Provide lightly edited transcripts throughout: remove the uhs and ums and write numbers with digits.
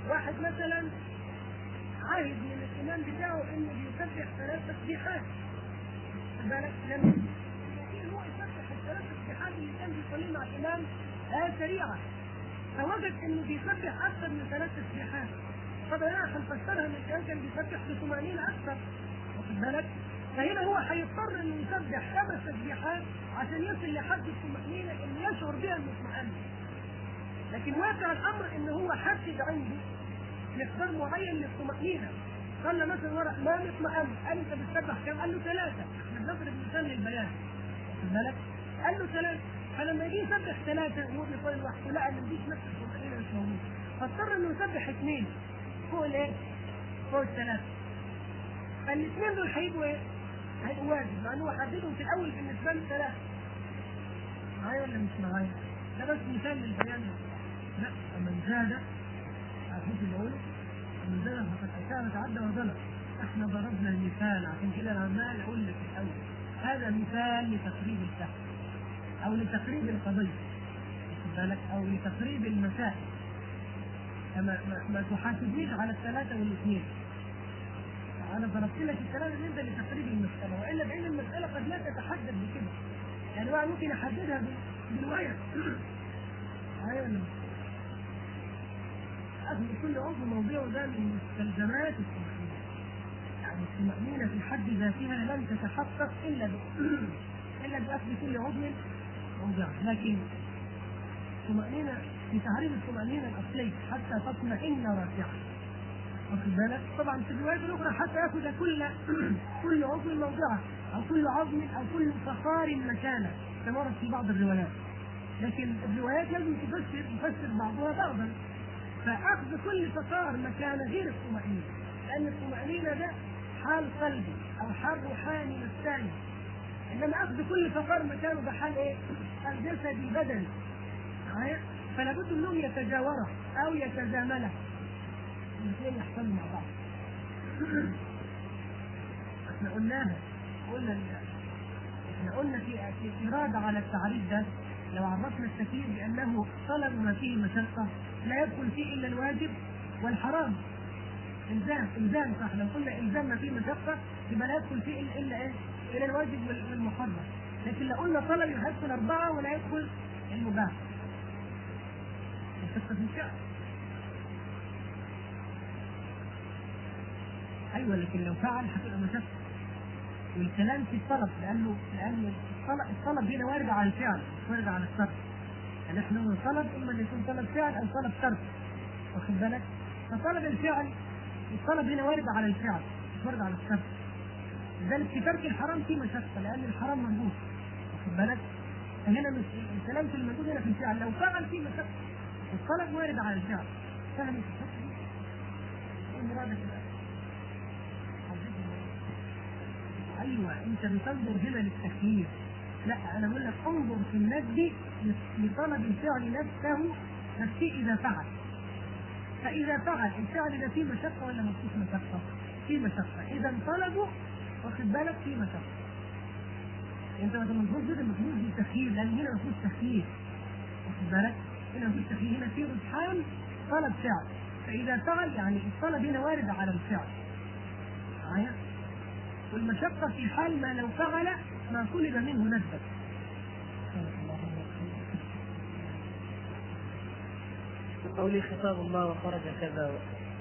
واحد مثلا عايز من الإمام بتاعه إنه بيسبح 3 تسبيحات، بالك لما هو يسبح ال3 تسبيحات اللي كان بيصلي مع الإمام سريعة، فوجد إنه بيسبح أكثر من 3 تسبيحات، طبعا عشان فسرها إن الإمام كان بيسبح ب80 أكثر، واخد بالك؟ فهنا هو هيضطر إنه يسبح 5 تسبيحات عشان يصل لحد الطمأنينة اللي يشعر بها المطمئن. لكن واقع الأمر إن هو حدد عنده مقدار معين للطمأنينة، قال له مثلا ورا ما مطمئن، قال انت بتسبح كم؟ قال له 3، احنا بنضرب مثال للبيان، واخد بالك؟ قال له 3، فلما يجي يسبح 3 وهو بيصلي لوحده لقى ان مفيش نفس الطمأنينة مش موجودة، فاضطر انه يسبح 2 فوق الايه؟ فوق ال3. فالاثنين دول هيبقوا ايه؟ هيبقوا واجب، مع انه هو حددهم في الاول بالنسبة له 3. معايا ولا مش معايا؟ ده بس مثال للبيان. لا، فمن زاد عشان بقوله من زاد فقد أساء وتعدى وظلم. احنا ضربنا المثال عشان كده انا عمال اقول لك الاول هذا مثال لتقريب الفهم او لتقريب القضيه، واخد بالك؟ او لتقريب المسائل. ما تحاسبنيش على ال3 وال2، انا ضربت لك الكلام اللي انت لتقريب المساله، والا بان المساله قد لا تتحدد بكده، يعني واحد ممكن يحددها بالوعي. ايوه، أخذ كل عضو موضوع ده من مستلزمات الطمأنينة، يعني الطمأنينة في حد ذاتها لن تتحقق إلا بأخذ كل عضو موضوعه. لكن الطمأنينة في تعريف الطمأنينة الأصلي حتى تطمئن راكعا، واخد بالك؟ طبعا في الروايات الأخرى حتى يأخذ كل عضو موضعه، أو كل عظم أو كل فقار مكانه كما ورد في بعض الروايات، لكن الروايات لازم تفسر بعضها بعضا. فأخذ كل فقار مكان غير الطمأنينة، لأن الطمأنينة ده حال قلبي أو حال روحاني نفساني، إنما أخذ كل فقار مكانه ده حال إيه؟ حال جسدي بدني. فلا بد أنهم يتجاورا أو يتزاملا، الاثنين يحصلوا مع بعض. احنا قلنا في إرادة على التعريف ده، لو عرفنا التكليف بأنه طلب ما فيه مشقة لا يدخل فيه إلا الواجب والحرام. إلزام صح، لو قلنا إلزام ما فيه مشقة يبقى لا يدخل فيه إلا إيه؟ إلا الواجب والمحرم. لكن لو قلنا طلب يدخل 4 ولا يدخل المباح. مشقة في الشعر. أيوة، لكن لو فعل هتبقى مشقة. والكلام في الطلب لأن الطلب هنا وارد على الفعل مش وارد على الشرط. يعني احنا من طلب اما ان يكون طلب فعل او طلب شرط، واخد بالك؟ فطلب الفعل الطلب هنا وارد على الفعل مش وارد على الشرط. لذلك في ترك الحرام في مشقة لأن الحرام منبوذ، واخد بالك؟ فهنا مش الكلام في المنبوذ هنا في الفعل، لو فعل في مشقة الطلب وارد على الفعل. فهم ايه مرادك بقى؟ ايوه، انت بتنظر هنا للتكليف. لا، انا بقول لك انظر في النجد لطلب الفعل نفسه اذا فعل. فاذا فعل الفعل ده فيه مشقه ولا ما فيش مشقه؟ فيه مشقه، اذا طلبه واخد بالك فيه مشقه. انت ما تنظرش كده المفروض دي تخيير، لان هنا ما فيش تخيير، واخد بالك؟ هنا ما فيش تخيير، هنا في رجحان طلب فعل. فاذا فعل يعني الطلب هنا وارد على الفعل معايا، والمشقة في حال ما لو فعل ما طلب منه ندبا. قولي خطاب الله وخرج كذا.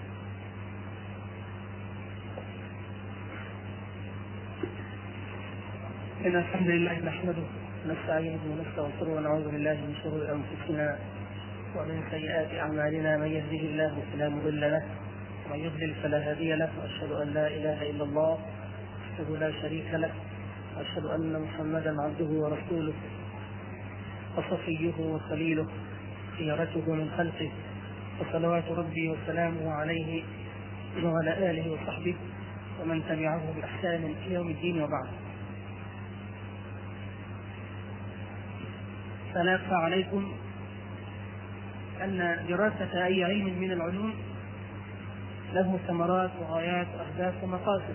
إن الحمد لله نحمده ونستعينه ونستغفره ونعوذ بالله من شرور أنفسنا ومن سيئات أعمالنا، من يهده الله فلا مضل له ومن يضلل فلا هادي له، وأشهد أن لا إله إلا الله وحده لا شريك له، وأشهد أن محمدا عبده ورسوله وصفيه وخليله خيرته من خلقه، وصلوات ربي وسلامه عليه وعلى آله وصحبه ومن تبعه بإحسان إلى يوم الدين. وبعد، فلا يخفى عليكم أن دراسة أي علم من العلوم له ثمرات وغايات وأهداف ومقاصد،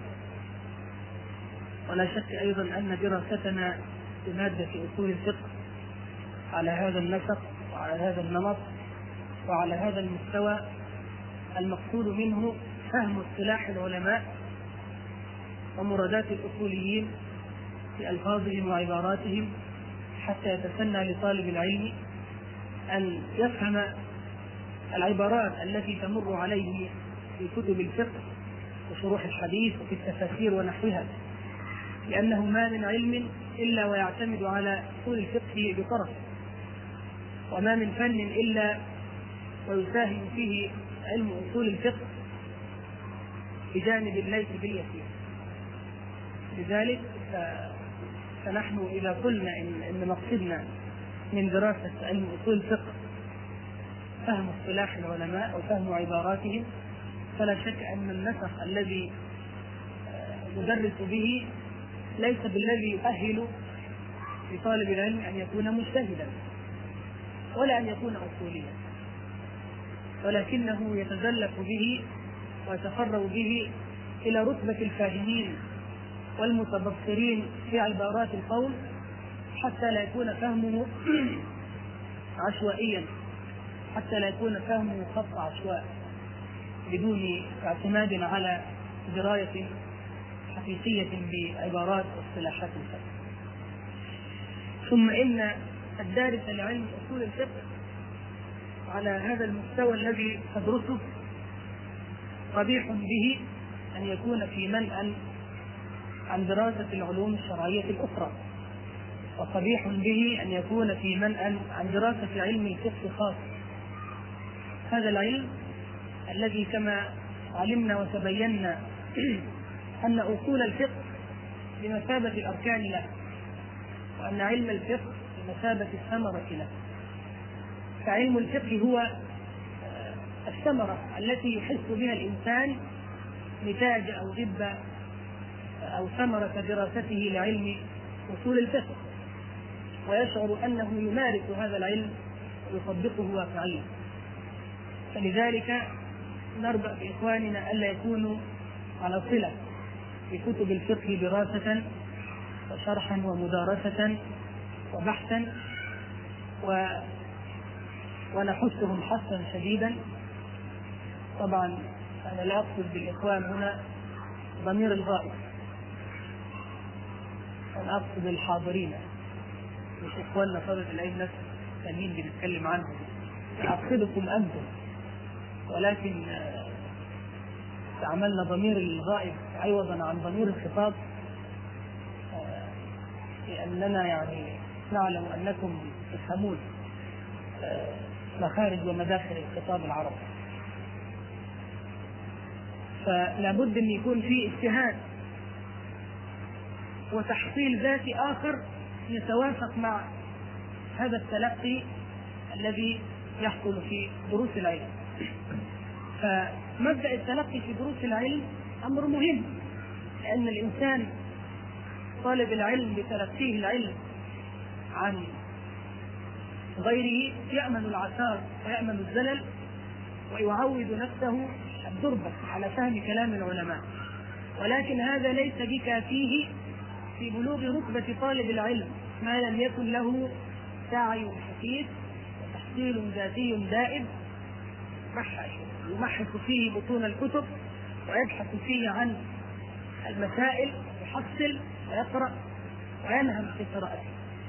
ولا شك أيضا أن دراستنا بمادة أصول الفقه على هذا النسق وعلى هذا النمط وعلى هذا المستوى المقصود منه فهم اصطلاح العلماء ومرادات الأصوليين في ألفاظهم وعباراتهم، حتى يتسنى لطالب العلم أن يفهم العبارات التي تمر عليه في كتب الفقه وشروح الحديث وفي التفاسير ونحوها، لأنه ما من علم إلا ويعتمد على أصول الفقه بطرف، وما من فن إلا ويساهم فيه علم أصول الفقه بجانب ليس باليسير. لذلك فنحن إذا قلنا إن مقصدنا من دراسة علم أصول الفقه فهم اصطلاح العلماء وفهم عباراتهم، فلا شك أن النسق الذي ندرس به ليس بالذي يؤهل لطالب العلم أن يكون مجتهدا ولا أن يكون أصوليا، ولكنه يتزلف به ويتقرب به إلى رتبة الفاهمين والمتبصرين في عبارات القول، حتى لا يكون فهمه عشوائيا، حتى لا يكون فهمه خط عشواء بدون اعتماد على دراية حقيقية بعبارات واصطلاحات الفقه. ثم إن الدارس لعلم أصول الفقه على هذا المستوى الذي تدرسه قبيح به أن يكون في منأى عن دراسة العلوم الشرعية الأخرى، وقبيح به أن يكون في منأى عن دراسة علم الفقه خاص. هذا العلم الذي كما علمنا وتبينا أن أصول الفقه بمثابة الأركان له، وأن علم الفقه بمثابة الثمرة له. فعلم الفقه هو الثمرة التي يحس بها الإنسان نتاج أو غبة أو ثمرة دراسته لعلم أصول الفقه، ويشعر أنه يمارس هذا العلم ويطبقه واقعيا. فلذلك نربأ بإخواننا ألا يكونوا على صلة بكتب الفقه دراسة وشرحا ومدارسة وبحثا، ونحثهم حثا شديدا. طبعا أنا لا أقصد بالإخوان هنا ضمير الغائب، أنا أقصد الحاضرين، مش إخواننا طلبة العلم نفس الثانيين بنتكلم عنهم، أقصدكم أنتم، ولكن استعملنا ضمير الغائب عوضا عن ضمير الخطاب، لأننا يعني نعلم أنكم تفهمون مخارج ومداخل الخطاب العربي. فلا بد أن يكون في اجتهاد وتحصيل ذاتي آخر يتوافق مع هذا التلقي الذي يحصل في دروس العلم. فمبدأ التلقي في دروس العلم أمر مهم، لأن الإنسان طالب العلم بتلقيه العلم عن غيره يأمن العثار ويأمن الزلل، ويعود نفسه الدربة على فهم كلام العلماء. ولكن هذا ليس بكافيه في بلوغ رتبة طالب العلم ما لم يكن له سعي حثيث وتحصيل ذاتي دائم يمحص فيه بطون الكتب ويبحث فيه عن المسائل، يحصل ويقرأ وينهم في قراءته.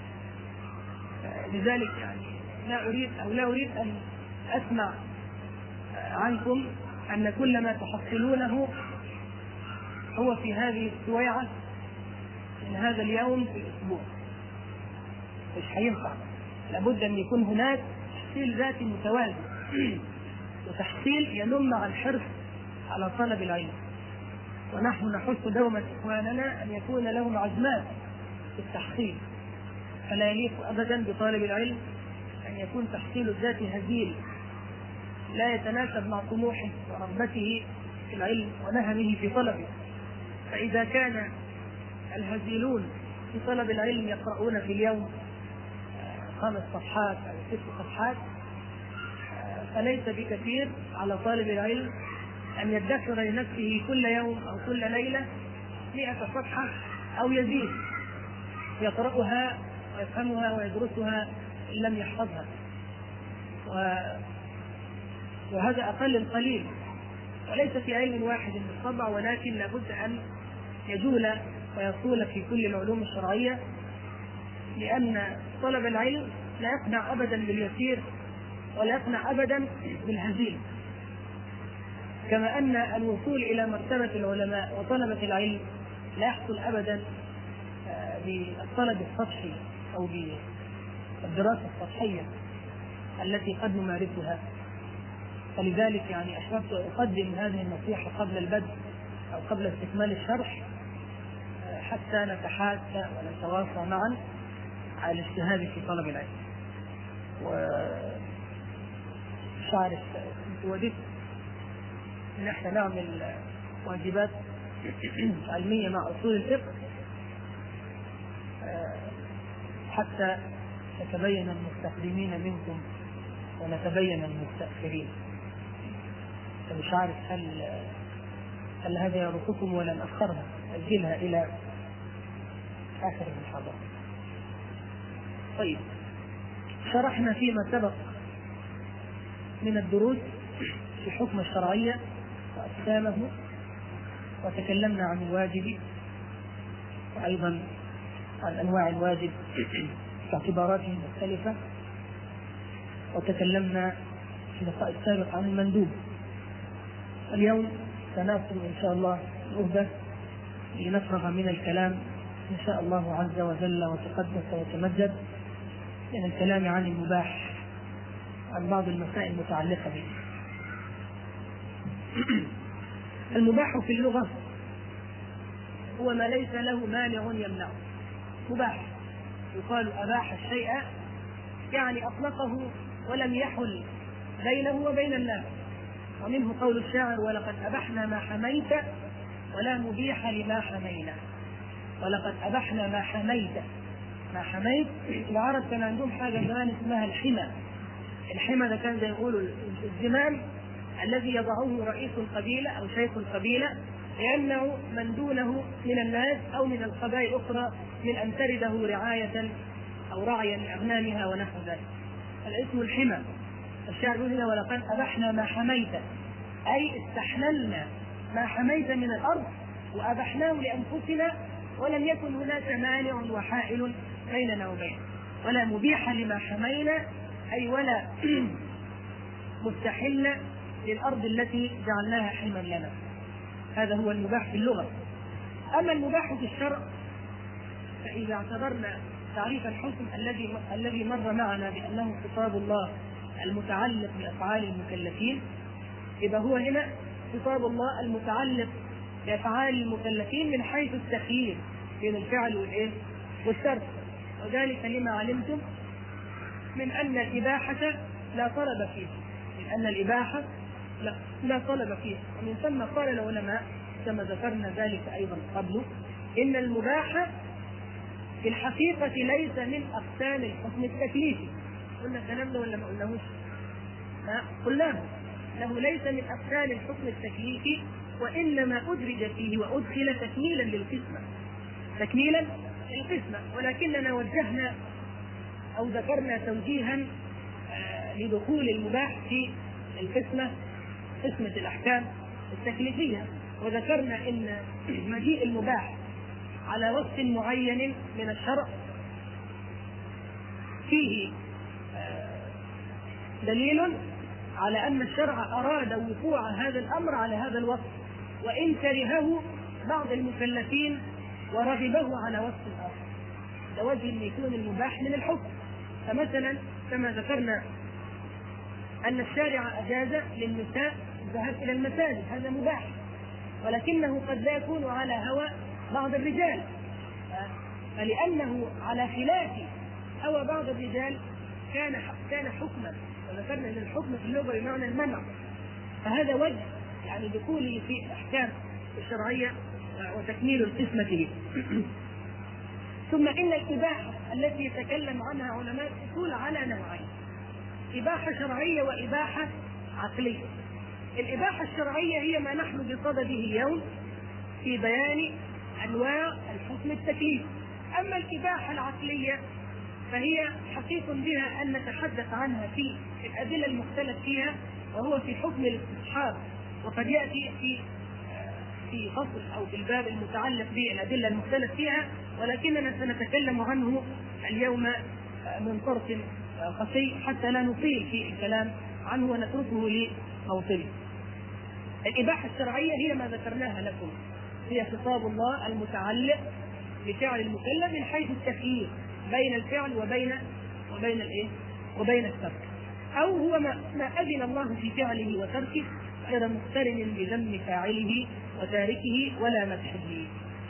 لذلك يعني لا أريد أن أسمع عنكم أن كل ما تحصلونه هو في هذه السويعة من هذا اليوم في الأسبوع. مش هينفع، لابد أن يكون هناك تحصيل ذاتي متوازن وتحصيل ينم عن حرص على طلب العلم. ونحن نحث دوما إخواننا أن يكون لهم عزمات في التحصيل، فلا يليق أبدا بطالب العلم أن يكون تحصيل الذات هزيل لا يتناسب مع طموحه ورغبته في العلم ونهمه في طلبه. فإذا كان الهزيلون في طلب العلم يقرؤون في اليوم 5 صفحات أو 6 صفحات، فليس بكثير على طالب العلم أن يدخر لنفسه كل يوم أو كل ليلة 100 صفحة أو يزيد يقرأها ويفهمها ويدرسها إن لم يحفظها، وهذا أقل القليل وليس في علم واحد بالطبع، ولكن لابد أن يجول ويصول في كل العلوم الشرعية، لأن طلب العلم لا يقنع أبدا باليسير ولا يقنع أبدا بالهزيل، كما أن الوصول إلى مرتبة العلماء وطلبة العلم لا يحصل أبدا بالطلب السطحي أو بالدراسة السطحية التي قد نمارسها. فلذلك يعني أحببت أقدم هذه النصيحة قبل البدء أو قبل استكمال الشرح، حتى نتحاكى ونتواصى معا على الاجتهاد في طلب العلم. ومش عارف وددت ان احنا نعمل واجبات علمية مع اصول الفقه حتى يتبين المستقدمين منكم ونتبين المستأخرين. فمش عارف هل هذا يرقكم ولا نأخرها، أجلها إلى آخر المحاضرة. طيب، شرحنا فيما سبق من الدروس في حكم الشرعية وأقسامه، وتكلمنا عن الواجب وأيضا عن أنواع الواجب باعتباراته المختلفة، وتكلمنا في اللقاء السابق عن المندوب. اليوم سنأخذ إن شاء الله الأهدى لنفرغ من الكلام إن شاء الله عز وجل وتقدس وتمجد من الكلام عن المباح، عن بعض المسائل المتعلقة به. المباح في اللغة هو ما ليس له مانع يمنعه. مباح يقال أباح الشيء، يعني أطلقه ولم يحل بينه وبين الناس. ومنه قول الشاعر: ولقد أبحنا ما حميت ولا مبيح لما حمينا. ولقد أبحنا ما حميت. ما حميت، العرب كان عندهم حاجة زمان اسمها الحمى. الحمى ده كان زي يقولوا الزمام الذي يضعه رئيس القبيلة أو شيخ القبيلة ليمنع من دونه من الناس أو من القبائل الأخرى من أن ترده رعاية أو رعيا لأغنامها ونحو ذلك. الاسم الحمى. الشاعر يقول هنا: ولقد أبحنا ما حميت، أي استحللنا ما حميت من الأرض وأبحناه لأنفسنا، ولم يكن هناك مانع وحائل بيننا وبينه. ولا مبيح لما حمينا، أي ولا مستحل للأرض التي جعلناها حما لنا. هذا هو المباح في اللغة. أما المباح في الشرع، فإذا اعتبرنا تعريف الحكم الذي مر معنا بأنه خطاب الله المتعلق بأفعال المكلفين، إذا هو هنا خطاب الله المتعلق بأفعال المكلفين من حيث التخيير بين الفعل والترك. وذلك لما علمتم من أن الإباحة لا طلب فيه، لا طلب فيه. ومن ثم قال العلماء كما ذكرنا ذلك أيضا قبل: إن المباح في الحقيقة ليس من أقسام الحكم التكليفي. قلنا كلامنا ولا ما قلناهوش؟ قلناه، له ليس من أقسام الحكم التكليفي، وإنما أدرج فيه وأدخل تكميلا للقسمة. ولكننا وجهنا أو ذكرنا توجيها لدخول المباح في قسمة الأحكام التكليفية، وذكرنا إن مجيء المباح على وصف معين من الشرع فيه دليل على أن الشرع أراد وقوع هذا الأمر على هذا الوصف، وإن كرهه بعض المكلفين ورغبه على وصف آخر. ده وجه أن يكون المباح من الحكم. فمثلا كما ذكرنا أن الشارع أجاز للنساء الذهاب إلى المساجد، هذا مباح، ولكنه قد لا يكون على هوى بعض الرجال، فلأنه على خلاف هوى بعض الرجال كان حكما. وذكرنا أن الحكم في اللغة بمعنى المنع، فهذا وجه يعني دخوله في الأحكام الشرعية وتكميل القسمة له. ثم إن الإباحة التي يتكلم عنها علماء الأصول على نوعين: إباحة شرعية وإباحة عقلية. الإباحة الشرعية هي ما نحن بصدده اليوم في بيان أنواع الحكم التكليفي. أما الإباحة العقلية فهي حقيق بها أن نتحدث عنها في الأدلة المختلف فيها، وهو في حكم الاستصحاب وقد يأتي في فصل أو في الباب المتعلق بالأدلة المختلف فيها، ولكننا سنتكلم عنه اليوم من طرف خفي حتى لا نطيل في الكلام عنه ونتركه لموطنه. الإباحة الشرعية هي ما ذكرناها لكم، هي خطاب الله المتعلق بفعل المكلف من حيث التخيير بين الفعل وبين الترك، أو هو ما أذن الله في فعله وتركه غير مقترن بذم فاعله وتاركه ولا مدحه.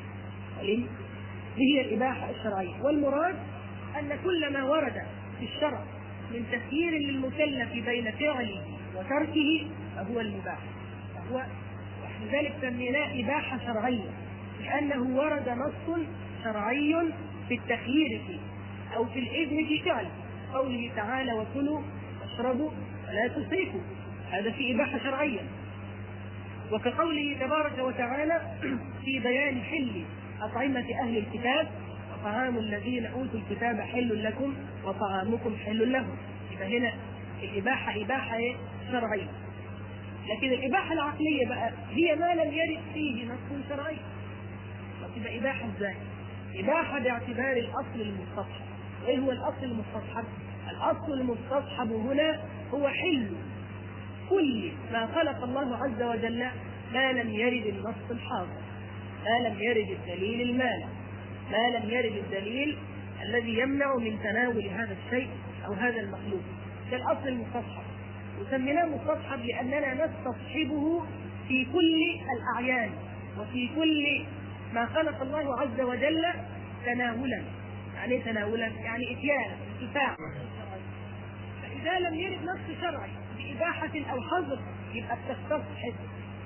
هي الإباحة الشرعية. والمراد أن كل ما ورد في الشرع من تخيير للمكلف بين فعله وتركه فهو المباح، ولذلك سميناه إباحة شرعية، لأنه ورد نص شرعي في التخيير فيه أو في الإذن في فعله، قوله تعالى وكلوا واشربوا ولا تسرفوا، هذا في إباحة شرعية. وكقوله تبارك وتعالى في بيان حل أطعمة أهل الكتاب وطعام الذين أوتوا الكتاب حل لكم وطعامكم حل لهم، يبقى هنا الإباحة إباحة شرعية. لكن الإباحة العقلية بقى هي ما لم يرد فيه نص شرعي، وتبقى إباحة ازاي؟ إباحة باعتبار الأصل المستصحب. إيه هو الأصل المستصحب؟ الأصل المستصحب هنا هو حل كل ما خلق الله عز وجل ما لم يرد النص الحاضر، ما لم يرد الدليل المانع، ما لم يرد الدليل الذي يمنع من تناول هذا الشيء أو هذا المخلوق. كالأصل المستصحب، وسميناه مستصحب لأننا نستصحبه في كل الأعيان وفي كل ما خلق الله عز وجل تناولا. يعني تناولا يعني إتيانا انتفاع. فإذا لم يرد نص شرعي بإباحة أو حظر يبقى تستصحب،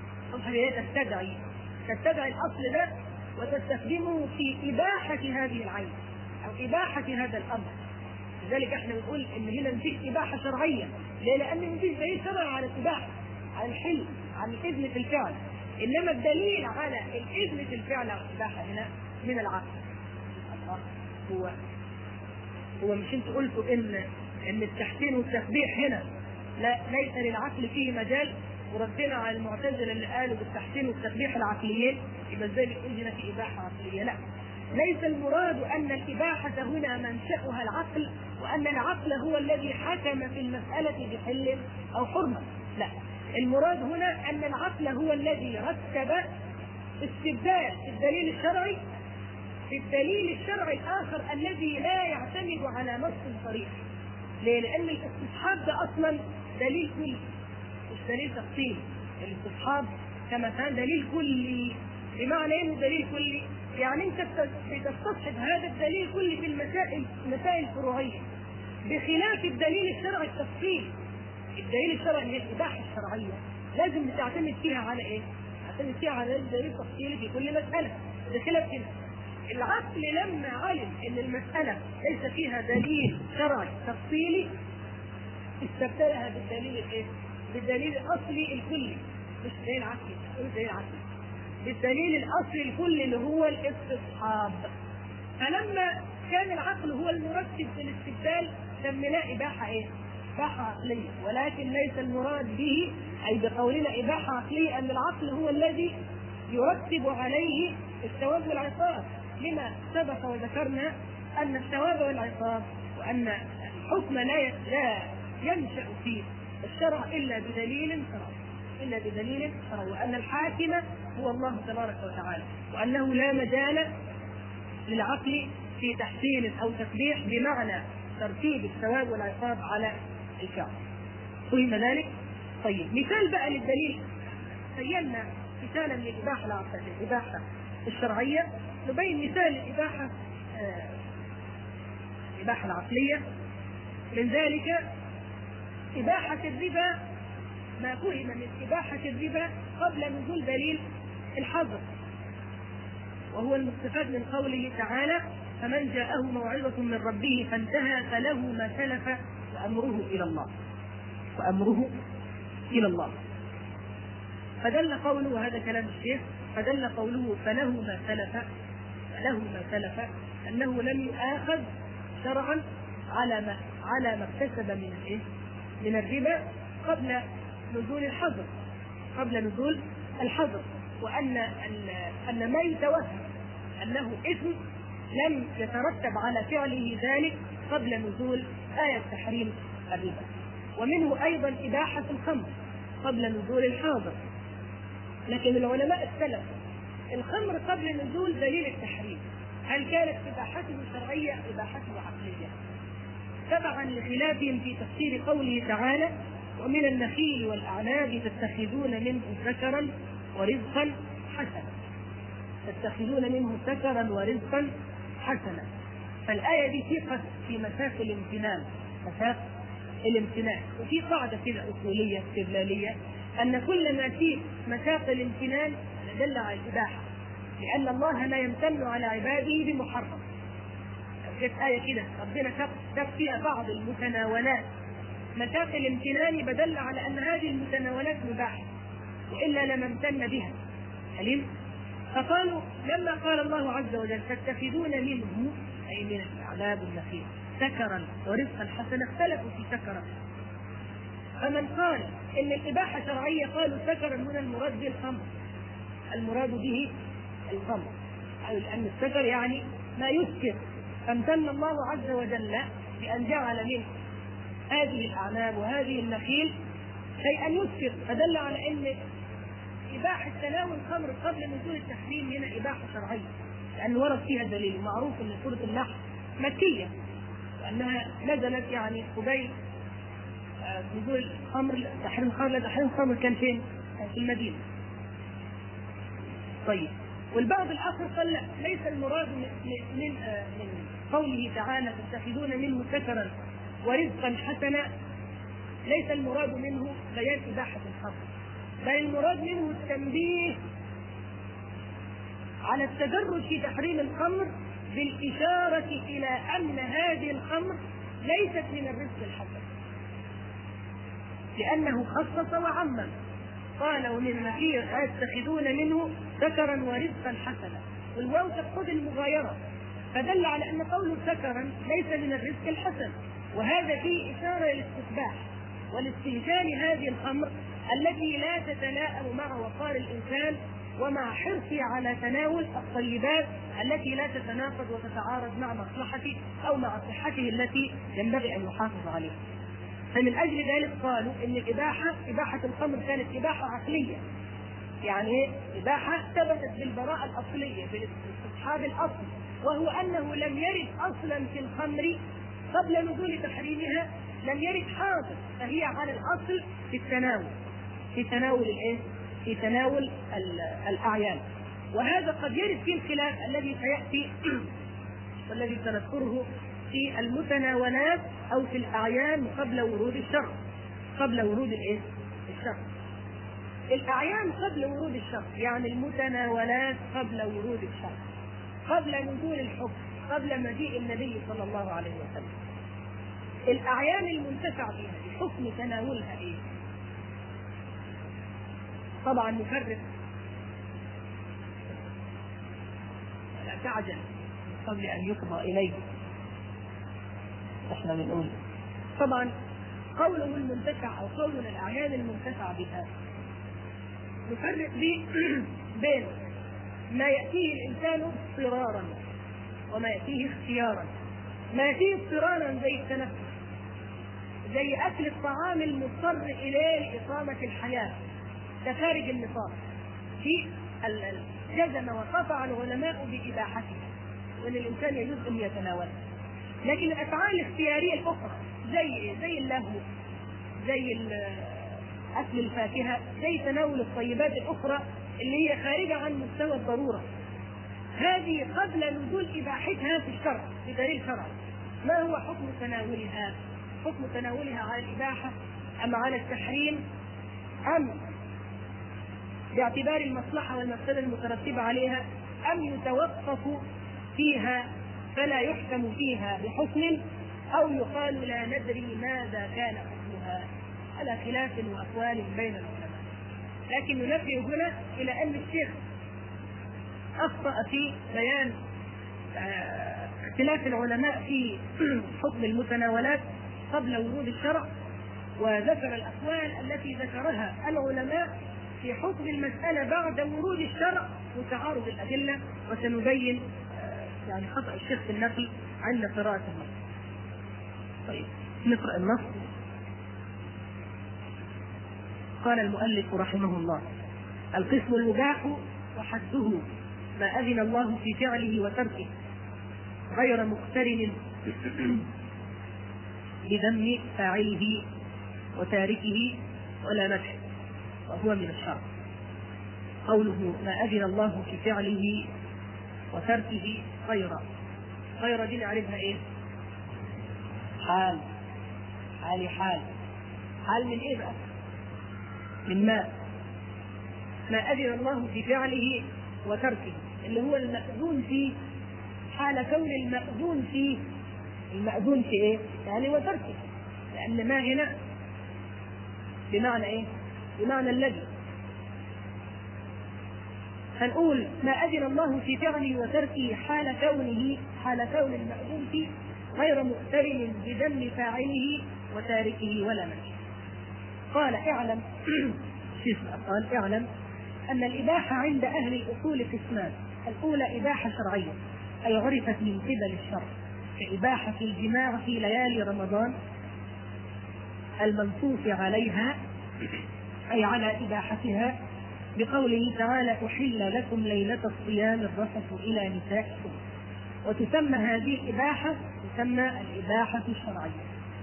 تستدعي الأصل ده وتستخدمه في إباحة هذه العين أو إباحة هذا الأمر. لذلك احنا بنقول ان هنا مفيش إباحة شرعية. ليه؟ لأن مفيش دليل شرعي على الإباحة، على الحل، على الإذن في الفعل، إنما الدليل على الإذن في الفعل أو الإباحة هنا من العقل. هو مش انتوا قلتوا ان التحسين والتسبيح هنا ليس للعقل فيه مجال، وردنا على المعتزلة اللي قالوا بالتحسين والتسبيح العقليين، يبقى ازاي بتقول هنا في إباحة عقلية؟ لا، ليس المراد أن الإباحة هنا منشأها العقل وأن العقل هو الذي حكم في المسألة بحل أو حرمة، لا، المراد هنا أن العقل هو الذي رتب استبدال الدليل الشرعي بالدليل الشرعي الآخر الذي لا يعتمد على نص صريح. ليه؟ لأن الاستصحاب ده أصلا دليل كلي مش دليل تفصيلي. الاستصحاب كما كان دليل كلي، بمعنى ايه دليل كلي؟ يعني انت بتستصحب هذا الدليل كلي في المسائل الفروعية، بخلاف الدليل الشرعي التفصيلي. الدليل الشرعي هي الإباحة الشرعية لازم تعتمد فيها على ايه؟ تعتمد فيها على الدليل التفصيلي في كل مسألة، بخلاف كده العقل لما علم ان المسألة ليس فيها دليل شرعي تفصيلي استبدلها بالدليل الايه؟ بالدليل الاصلي الكلي، مش دليل عقلي، مش دليل عقلي، بالدليل الاصلي الكلي اللي هو الاستصحاب. فلما كان العقل هو المرتب في الاستبدال سميناه اباحه ايه؟ اباحه عقليه، ولكن ليس المراد به اي بقولنا اباحه عقليه ان العقل هو الذي يرتب عليه الثواب والعقاب، لما سبق وذكرنا ان الثواب والعقاب وان الحكم لا ينشأ في الشرع الا بدليل شرعي، وان الحاكم هو الله تبارك وتعالى، وانه لا مجال للعقل في تحسين او تقبيح بمعنى ترتيب الثواب والعقاب على الفعل. فهم ذلك؟ طيب مثال بقى للدليل، بينا مثالا للإباحة الشرعية، نبين مثال الإباحة العقلية. من ذلك إباحة الربا، ما فهم من إباحة الربا قبل نزول دليل الحظر، وهو المستفاد من قوله تعالى فمن جاءه موعظة من ربه فانتهى فله ما سلف وأمره إلى الله. فدل قوله، وهذا كلام الشيخ، فدل قوله فله ما سلف أنه لم يؤاخذ شرعا على ما اكتسب من الربا قبل نزول الحظر. قبل نزول الحظر، وأن ما يتوهم أنه إثم لم يترتب على فعله ذلك قبل نزول آية تحريم الربا. ومنه أيضا إباحة الخمر قبل نزول الحاضر. لكن العلماء اختلفوا الخمر قبل نزول دليل التحريم هل كانت إباحته شرعية أو إباحته عقلية؟ تبعا لخلافهم في تفسير قوله تعالى: ومن النخيل والأعناب تتخذون منه سكرا ورزقا حسنا. تتخذون منه سكرا ورزقا حسنا. فالآية دي ثقة في مساق الامتنان، مساق الامتنان. وفي قاعدة كده أصولية استدلالية أن كل ما فيه مساق الامتنان دل على الإباحة، لأن الله لا يمتن على عباده بمحرم. جت آية كده ربنا كتب فيها بعض المتناولات مساق الامتنان بدل على أن هذه المتناولات مباحة وإلا لما امتن بها. حليم. فقالوا لما قال الله عز وجل تتخذون منه أي من الأعناب والنخيل سكرا ورزقا حسنا اختلفوا في سكرا. فمن قال إن الإباحة شرعية قالوا سكرا هنا المراد به الخمر، المراد به الخمر، لأن السكر يعني ما يسكر. فامتن الله عز وجل بأن جعل منه هذه الأعناب وهذه النخيل شيئا يسكر، فدل على أن إباحة تناول الخمر قبل نزول التحريم هنا إباحة شرعية، لأن ورد فيها دليل. معروف أن سورة النحل مكية وأنها نزلت يعني قبيل نزول الخمر، تحريم الخمر. تحريم الخمر كان فين؟ كان في المدينة. طيب، والبعض الآخر قال لا، ليس المراد من قوله تعالى تتخذون منه سكرا ورزقا حسنا، ليس المراد منه بيان إباحة الخمر، بل المراد منه التنبيه على التدرج في تحريم الخمر بالإشارة إلى أن هذه الخمر ليست من الرزق الحسن، لأنه خصص وعمم. قال ومن النخيل يتخذون منه سكرا ورزقا حسنا، والواو تقصد المغايرة، فدل على أن قوله سكرا ليس من الرزق الحسن، وهذا فيه إشارة للاستقباح والاستهجان هذه الخمر التي لا تتلائم مع وقار الإنسان ومع حرصه على تناول الطيبات التي لا تتناقض وتتعارض مع مصلحته أو مع صحته التي ينبغي أن يحافظ عليها. فمن أجل ذلك قالوا إن إباحة الخمر كانت إباحة عقلية، يعني إباحة ثبتت بالبراءة الأصلية بالاستصحاب الأصل، وهو أنه لم يرد أصلا في الخمر قبل نزول تحريمها، لم يرد حاضر، فهي على الأصل في التناول، في تناول الإيه؟ في تناول الأعيان. وهذا قد يرد فيه الخلاف الذي سيأتي والذي سنذكره في المتناولات أو في الأعيان قبل ورود الشرع، قبل ورود الإيه؟ الشرع. الأعيان قبل ورود الشرع، يعني المتناولات قبل ورود الشرع، قبل نزول الحكم، قبل مجيء النبي صلى الله عليه وسلم. الأعيان المنتفع بها بحكم تناولها إيه؟ طبعا نفرق، لا تعجل قبل أن يقضى إليه. احنا بنقول طبعا قوله المنتفع أو قولنا الأعيان المنتفع بها نفرق بين ما يأتيه الإنسان اضطرارا وما يأتيه اختيارا. ما يأتيه اضطرارا زي التنفس، زي أكل الطعام المضطر إليه لإقامة الحياة، ده خارج النطاق، في جزم وقطع العلماء بإباحته وأن الإنسان يجوز أن يتناوله. لكن الأفعال الاختيارية الأخرى زي اللهو، زي أكل الفاكهة، زي تناول الطيبات الأخرى اللي هي خارجة عن مستوى الضرورة، هذه قبل نزول إباحتها في الشرع بدليل شرعي. ما هو حكم تناولها؟ حكم تناولها على الإباحة أم على التحريم، أم باعتبار المصلحة والمفسدة المترتبة عليها، أم يتوقف فيها فلا يحكم فيها بحكم، أو يقال لا ندري ماذا كان حكمها، على خلاف وأقوال بين العلماء. لكن ننبه هنا إلى أن الشيخ أخطأ في بيان اختلاف العلماء في حكم المتناولات قبل ورود الشرع، وذكر الأقوال التي ذكرها العلماء في حكم المسألة بعد ورود الشرع وتعارض الأدلة، وسنبين يعني خطأ الشيخ في النقل عند قراءة النص. طيب نقرأ النص. قال المؤلف رحمه الله: القسم المباح وحده ما أذن الله في فعله وتركه غير مقترن بذم فاعله وتاركه ولا مدح، وهو من الشرع. قوله ما أذن الله في فعله وتركه غير دي نعرفها ايه؟ حال من ايه بقى؟ من ما أذن الله في فعله وتركه، اللي هو المأذون فيه، حال كون المأذون فيه ايه؟ يعني وتركه، لأن ما هنا بمعنى ايه؟ بمعنى الذي. هنقول ما أذن الله في فعله وتركه حال كون المأذون فيه غير مقترن بذم فاعله وتاركه ولا مدح. قال اعلم أن الإباحة عند أهل الأصول قسمان: الأولى إباحة شرعية أي عرفت من قبل الشرع، كإباحة الجماع في ليالي رمضان المنصوص عليها أي على إباحتها بقوله تعالى: أحل لكم ليلة الصيام الرفث إلى نسائكم. وتسمى هذه الإباحة الإباحة الشرعية.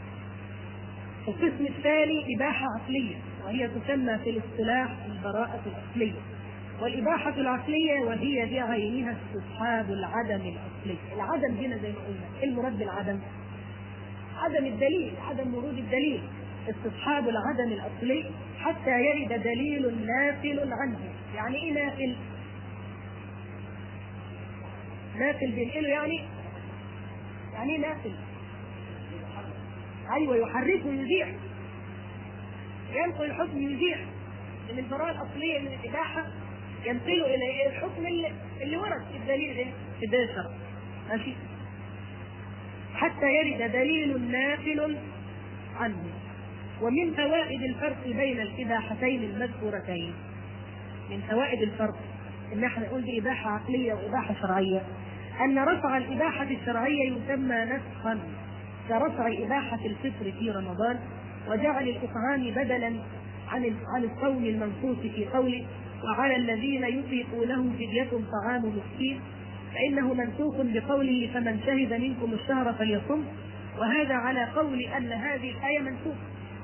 القسم الثاني إباحة عقلية، وهي تسمى في الاصطلاح البراءة الأصلية. والإباحة العقلية وهي بعينها استصحاب العدم الأصلي. العدم هنا زي ما قلنا، إيه المراد بالعدم؟ عدم الدليل، عدم ورود الدليل، استصحاب العدم الأصلي حتى يرد دليل نافل عنه. يعني إيه نافل؟ نافل بينقله يعني إيه نافل؟ أيوة، يحركه يزيح، ينقل الحكم يزيح من البراءة الأصلية من الإباحة، ينقله إلى الحكم اللي ورد في الدليل ده في الدليل الشرعي. ماشي؟ حتى يرد دليل نافل عنه. ومن فوائد الفرق بين الإباحتين المذكورتين، من فوائد الفرق إن احنا نقول دي إباحة عقلية وإباحة شرعية، أن رفع الإباحة الشرعية يسمى نسخا، كرفع إباحة الفطر في رمضان وجعل الإطعام بدلا عن الصوم المنصوص في قوله: وعلى الذين يطيقونه فدية طعام مسكين، فإنه منسوخ بقوله: فمن شهد منكم الشهر فليصم. وهذا على قول أن هذه الآية منسوخة.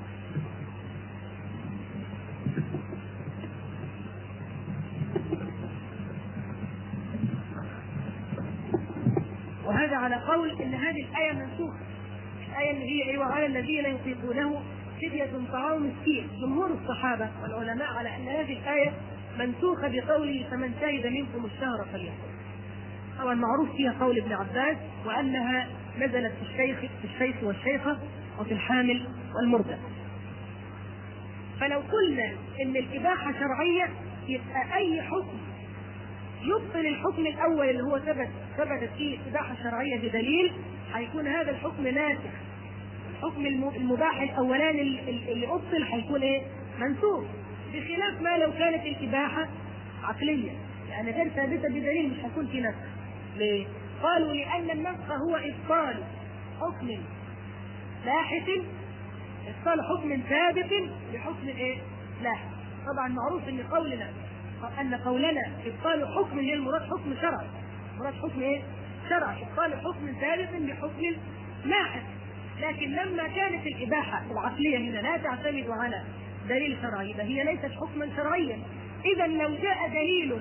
وهذا على قول ان هذه الآية منسوخة. الآية اللي هي وعلى الذين يطيقونه فدية طعام مسكين. جمهور الصحابة والعلماء على ان هذه الآية منسوخة بقوله: فمن شهد منكم الشهر فليصم. طبعا معروف فيها قول ابن عباس، وأنها نزلت في الشيخ والشيخة وفي الحامل والمرضع. فلو قلنا ان الإباحة شرعية، يبقى أي حكم يبطل الحكم الأول اللي هو ثبتت فيه الإباحة الشرعية بدليل، هيكون هذا الحكم ناسخ. الحكم المباح الأولاني اللي أبطل هيكون إيه؟ منسوخ، بخلاف ما لو كانت الإباحة عقلية، يعني غير ثابتة بدليل، مش هيكون في نسخ. ليه؟ قالوا لأن النسخ هو إبطال حكم لاحق، إبطال حكم ثابت بحكم إيه؟ لاحق. طبعا معروف أن قولنا إبطال حكم هي المراد حكم شرعي، مراد حكم إيه؟ شرعي، إبطال حكم ثابت بحكم لاحق. لكن لما كانت الإباحة العقلية هنا لا تعتمد على دليل شرعي، فهي ليست حكما شرعيا. إذا لو جاء دليل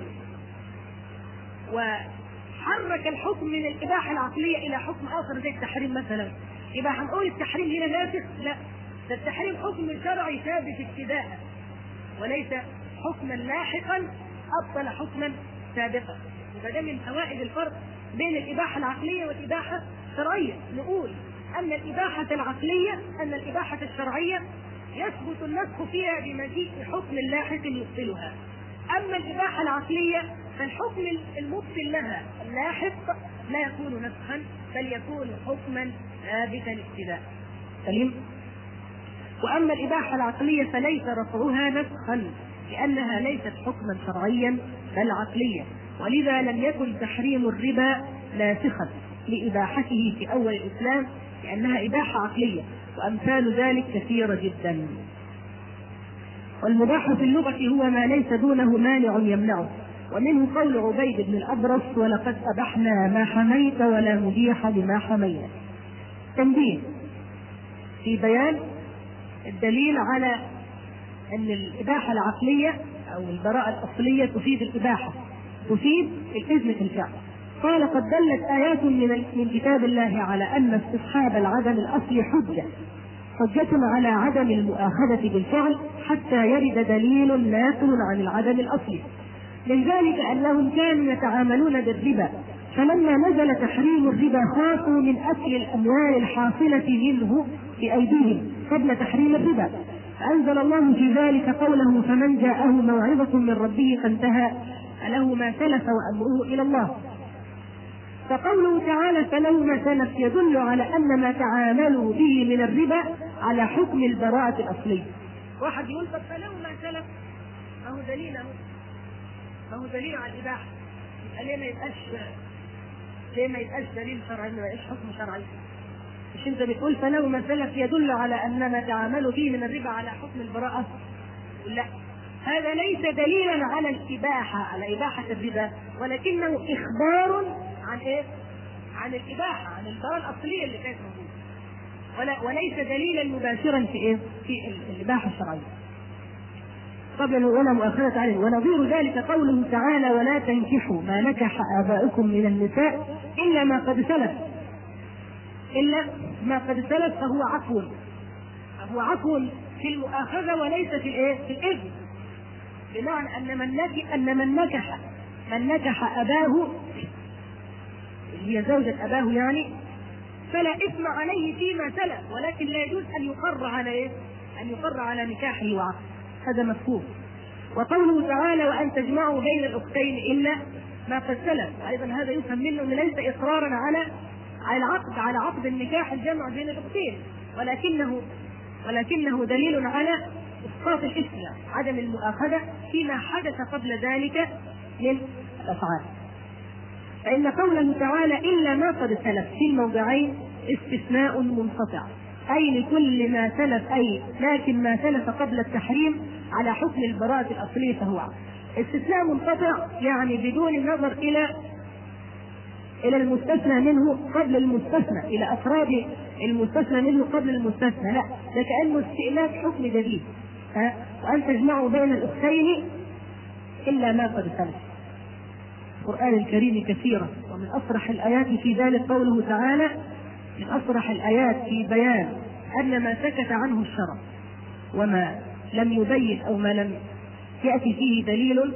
وحرك الحكم من الإباحة العقلية إلى حكم آخر زي التحريم مثلا، يبقى هنقول التحريم هنا ناسخ؟ لا، ده التحريم حكم شرعي ثابت ابتداء، وليس حكما لاحقا أبطل حكما سابقا. وده من فوائد الفرق بين الإباحة العقلية والإباحة الشرعية. نقول أن الإباحة العقلية، أن الإباحة الشرعية يثبت النسخ فيها بمجيء حكم لاحق يبطلها. أما الإباحة العقلية فالحكم المبطل لها اللاحق لا يكون نسخا، بل يكون حكما ثابتا ابتداء. سليم؟ وأما الإباحة العقلية فليس رفعها نسخا، لأنها ليست حكما شرعيا بل عقليا، ولذا لم يكن تحريم الربا ناسخا لإباحته في أول الإسلام، لأنها إباحة عقلية، وأمثال ذلك كثيرة جدا. والمباح في اللغة هو ما ليس دونه مانع يمنعه، ومنه قول عبيد بن الأبرص: ولقد أبحنا ما حميت ولا مبيح لما حمينا. تنبيه في بيان الدليل على أن الإباحة العقلية أو البراءة الأصلية تفيد الإباحة، تفيد الإذن في الفعل. قال: قد دلت آيات من كتاب الله على أن استصحاب العدم الأصلي حجة على عدم المؤاخذة بالفعل حتى يرد دليل ناقل عن العدم الأصلي. من ذلك أنهم كانوا يتعاملون بالربا، فلما نزل تحريم الربا خافوا من أكل الأموال الحاصلة منه بأيديهم قبل تحريم الربا، فأنزل الله في ذلك قوله: فمن جاءه موعظة من ربه فانتهى فله ما سلف وأمره إلى الله. فقوله تعالى: فله ما سلف يدل على أن ما تعاملوا به من الربا على حكم البراءة الأصلية. واحد يقول: طب فله ما سلف، ما هو دليل على الإباحة، ليه ما يبقاش دليل شرعي، ما يبقاش حكم شرعي؟ مش انت بتقول فله ما سلف يدل على أن ما تعاملوا به من الربا على حكم البراءة؟ لا، هذا ليس دليلا على الإباحة، على إباحة الربا، ولكنه إخبار عن إيه؟ عن الإباحة، عن البراءة الأصلية اللي كانت موجودة، وليس دليلا مباشرا في إيه؟ في الإباحة الشرعية قبل ولا مؤاخذة عليه. ونظير ذلك قوله تعالى: ولا تنكحوا ما نكح آباؤكم من النساء إلا ما قد سلف فهو عفو في المؤاخذة وليس في الإيه؟ في الإذن. بمعنى أن من نكح أباه، هي زوجة أباه يعني، فلا إثم عليه فيما سلف، ولكن لا يجوز أن يقر على إيه؟ أن يقر على نكاحه وعقده، هذا مفهوم. وقوله تعالى: وأن تجمعوا بين الأختين إلا ما قد سلف، أيضا هذا يفهم منه أنه ليس إقرارا على عقد النكاح الجمع بين الأختين، ولكنه دليل على إسقاط الإثم، عدم المؤاخذة فيما حدث قبل ذلك من الأفعال. فإن قوله تعالى: إلا ما قد سلف في الموضعين استثناء منقطع، أي لكل ما سلف، أي لكن ما سلف قبل التحريم على حكم البراءة الأصلية فهو استثناء منقطع، يعني بدون النظر إلى المستثنى منه قبل المستثنى، إلى أفراد المستثنى منه قبل المستثنى، لا، ده كأنه استئناف حكم جديد. وأن تجمعوا بين الأختين إلا ما قد سلف. القرآن الكريم كثيرا، ومن أصرح الآيات في ذلك قوله تعالى: من أصرح الآيات في بيان أن ما سكت عنه الشرع وما لم يبين أو ما لم يأتي فيه دليل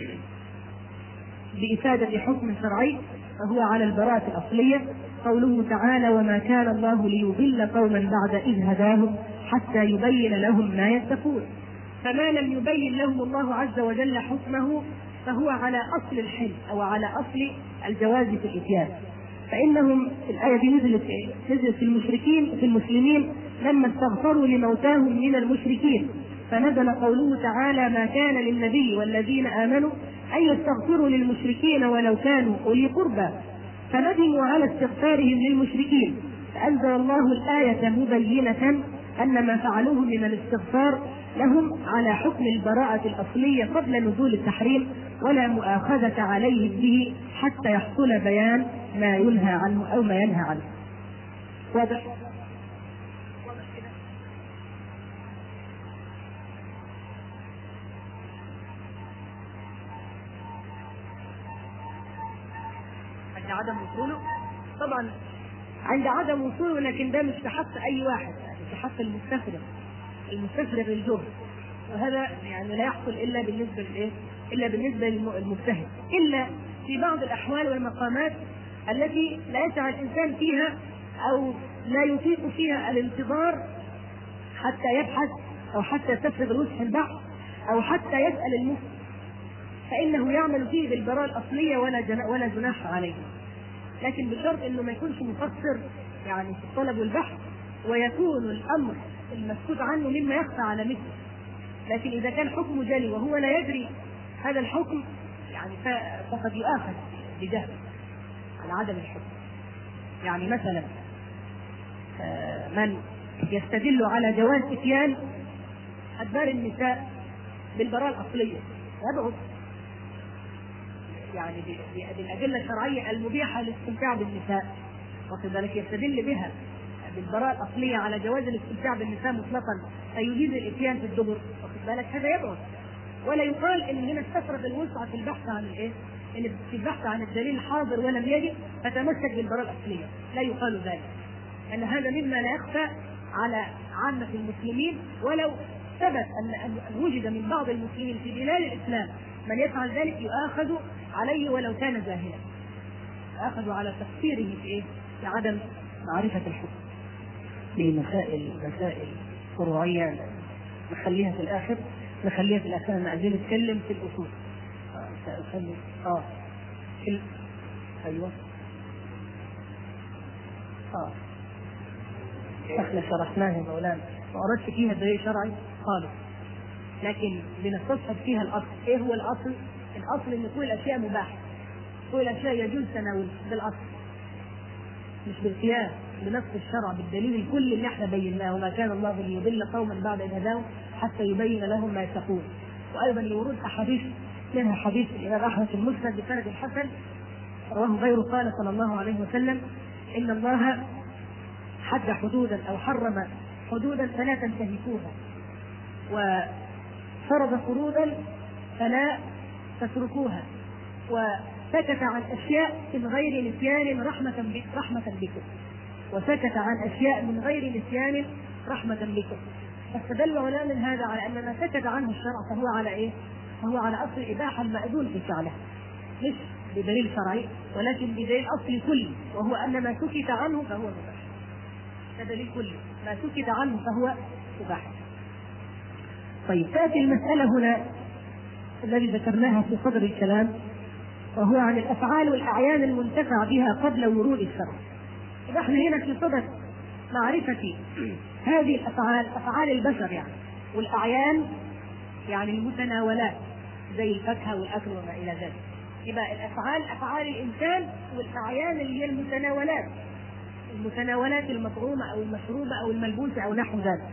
بإفادة حكم شرعي فهو على البراءة الأصلية، قوله تعالى: وما كان الله ليضل قوما بعد إذ هداهم حتى يبين لهم ما يتقون. فما لم يبين لهم الله عز وجل حكمه فهو على أصل الحل أو على أصل الجواز في الإتيان. فإنهم الآية دي نزلت في المسلمين لما استغفروا لموتاهم من المشركين، فنزل قوله تعالى: ما كان للنبي والذين آمنوا أن يستغفروا للمشركين ولو كانوا أولي قربى، فندموا على استغفارهم للمشركين، فأنزل الله الآية مبينة أن ما فعلوه من الاستغفار لهم على حكم البراءة الأصلية قبل نزول التحريم، ولا مؤاخذة عليهم به حتى يحصل بيان ما ينهى عنه أو ما ينهى عنه. واضح؟ عند عدم وصوله، طبعا عند عدم وصوله، لكن ده مش في حق أي واحد، يعني في حق المستفرغ للجهد، وهذا يعني لا يحصل إلا بالنسبة للمجتهد، إلا في بعض الأحوال والمقامات التي لا يسعى الإنسان فيها أو لا يطيق فيها الانتظار حتى يبحث أو حتى تفرغ الوسع البحث أو حتى يسأل المفتي، فإنه يعمل فيه بالبراءة الأصلية ولا جناح عليه، لكن بشرط إنه ما يكونش مقصر يعني في الطلب والبحث، ويكون الأمر المسكوت عنه مما يخفى على مثله. لكن إذا كان حكم جلي وهو لا يدري هذا الحكم يعني فقد يؤاخذ بجهل على عدم الحكم. يعني مثلا من يستدل على جواز اتيان أدبار النساء بالبراءة الأصلية يبعد يعني بالأدلة الشرعية المبيحة للاستمتاع بالنساء، واخد بالك، يستدل بها بالبراءة الأصلية على جواز الاستمتاع بالنساء مطلقا فيجيز الاتيان في الدبر، واخد بالك، هذا يبعد. ولا يقال ان هنا استفرد الوسع في البحث عن الايه؟ في البحث عن الدليل الحاضر ولم يجد فتمسك بالبراءة الأصلية، لا يقال ذلك، أن هذا مما لا يخفى على عامة المسلمين. ولو ثبت أن وجد من بعض المسلمين في بلاد الإسلام من يفعل ذلك يؤاخذ عليه ولو كان جاهلا، يؤاخذ على تقصيره في إيه؟ في عدم معرفة الحكم. مسائل فروعية نخليها في الآخر، أنا عايزين نتكلم في الأصول. أيوه احنا شرحناها يا مولانا، ما أردت فيها دليل شرعي خالص، لكن بنستصحب فيها الأصل. إيه هو الأصل؟ الأصل إن كل الأشياء مباحة، كل الأشياء يجوز تناولها بالأصل، مش بالقياس، بنص الشرع بالدليل الكلي اللي احنا بيناه، وما كان الله ليضل قوما بعد إذ هداهم حتى يبين لهم ما يتقون. وأيضا لورود أحاديث منها حديث الإمام أحمد في المسند بسند الحسن رواه غيره قال صلى الله عليه وسلم: إن الله حد حدودا أو حرم حدودا فلا تنتهكوها، وفرض فروضا فلا تتركوها، وسكت عن أشياء من غير نسيان رحمة بكم، وسكت عن أشياء من غير نسيان رحمة بكم. فاستدل هنا من هذا على أن ما سكت عنه الشرع فهو على إيه؟ فهو على أصل الإباحة المأذون في فعله، مش بدليل شرعي ولكن بدليل أصلي كلي، وهو أن ما سكت عنه فهو مباح. كدليل كلي، ما سكت عنه فهو مباح. طيب، تأتي المسألة هنا الذي ذكرناها في صدر الكلام، وهو عن الأفعال والأعيان المنتفع بها قبل ورود الشرع. نحن هنا في صدد معرفة هذه الأفعال، أفعال البشر يعني، والأعيان يعني المتناولات زي الفاكهة والأكل وما إلى ذلك. يبقى الأفعال أفعال الإنسان، والأعيان اللي هي المتناولات المطعومة أو المشروبة أو الملبوسة أو نحو ذلك.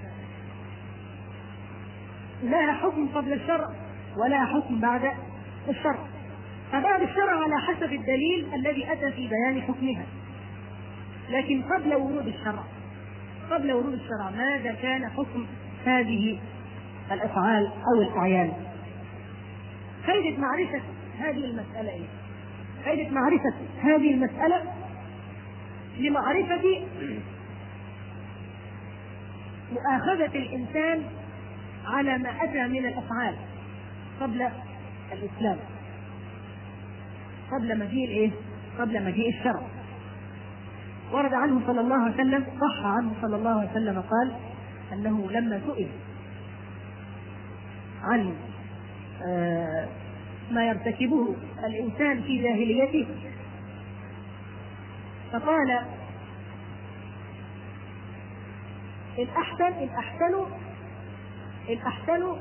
لها حكم قبل الشرع ولا حكم بعد الشرع. فبعد الشرع على حسب الدليل الذي أتى في بيان حكمها، لكن قبل ورود الشرع ماذا كان حكم هذه الأفعال أو الأعيان؟ فائدة معرفة هذه المسألة إيه؟ فائدة معرفة هذه المسألة لمعرفة مؤاخذة الإنسان على ما أتى من الأفعال قبل الإسلام، قبل مجيء الشرع. ورد عنه صلى الله عليه وسلم، صح عنه صلى الله عليه وسلم قال أنه لما سئل عن ما يرتكبه الإنسان في جاهليته فقال: الأحسن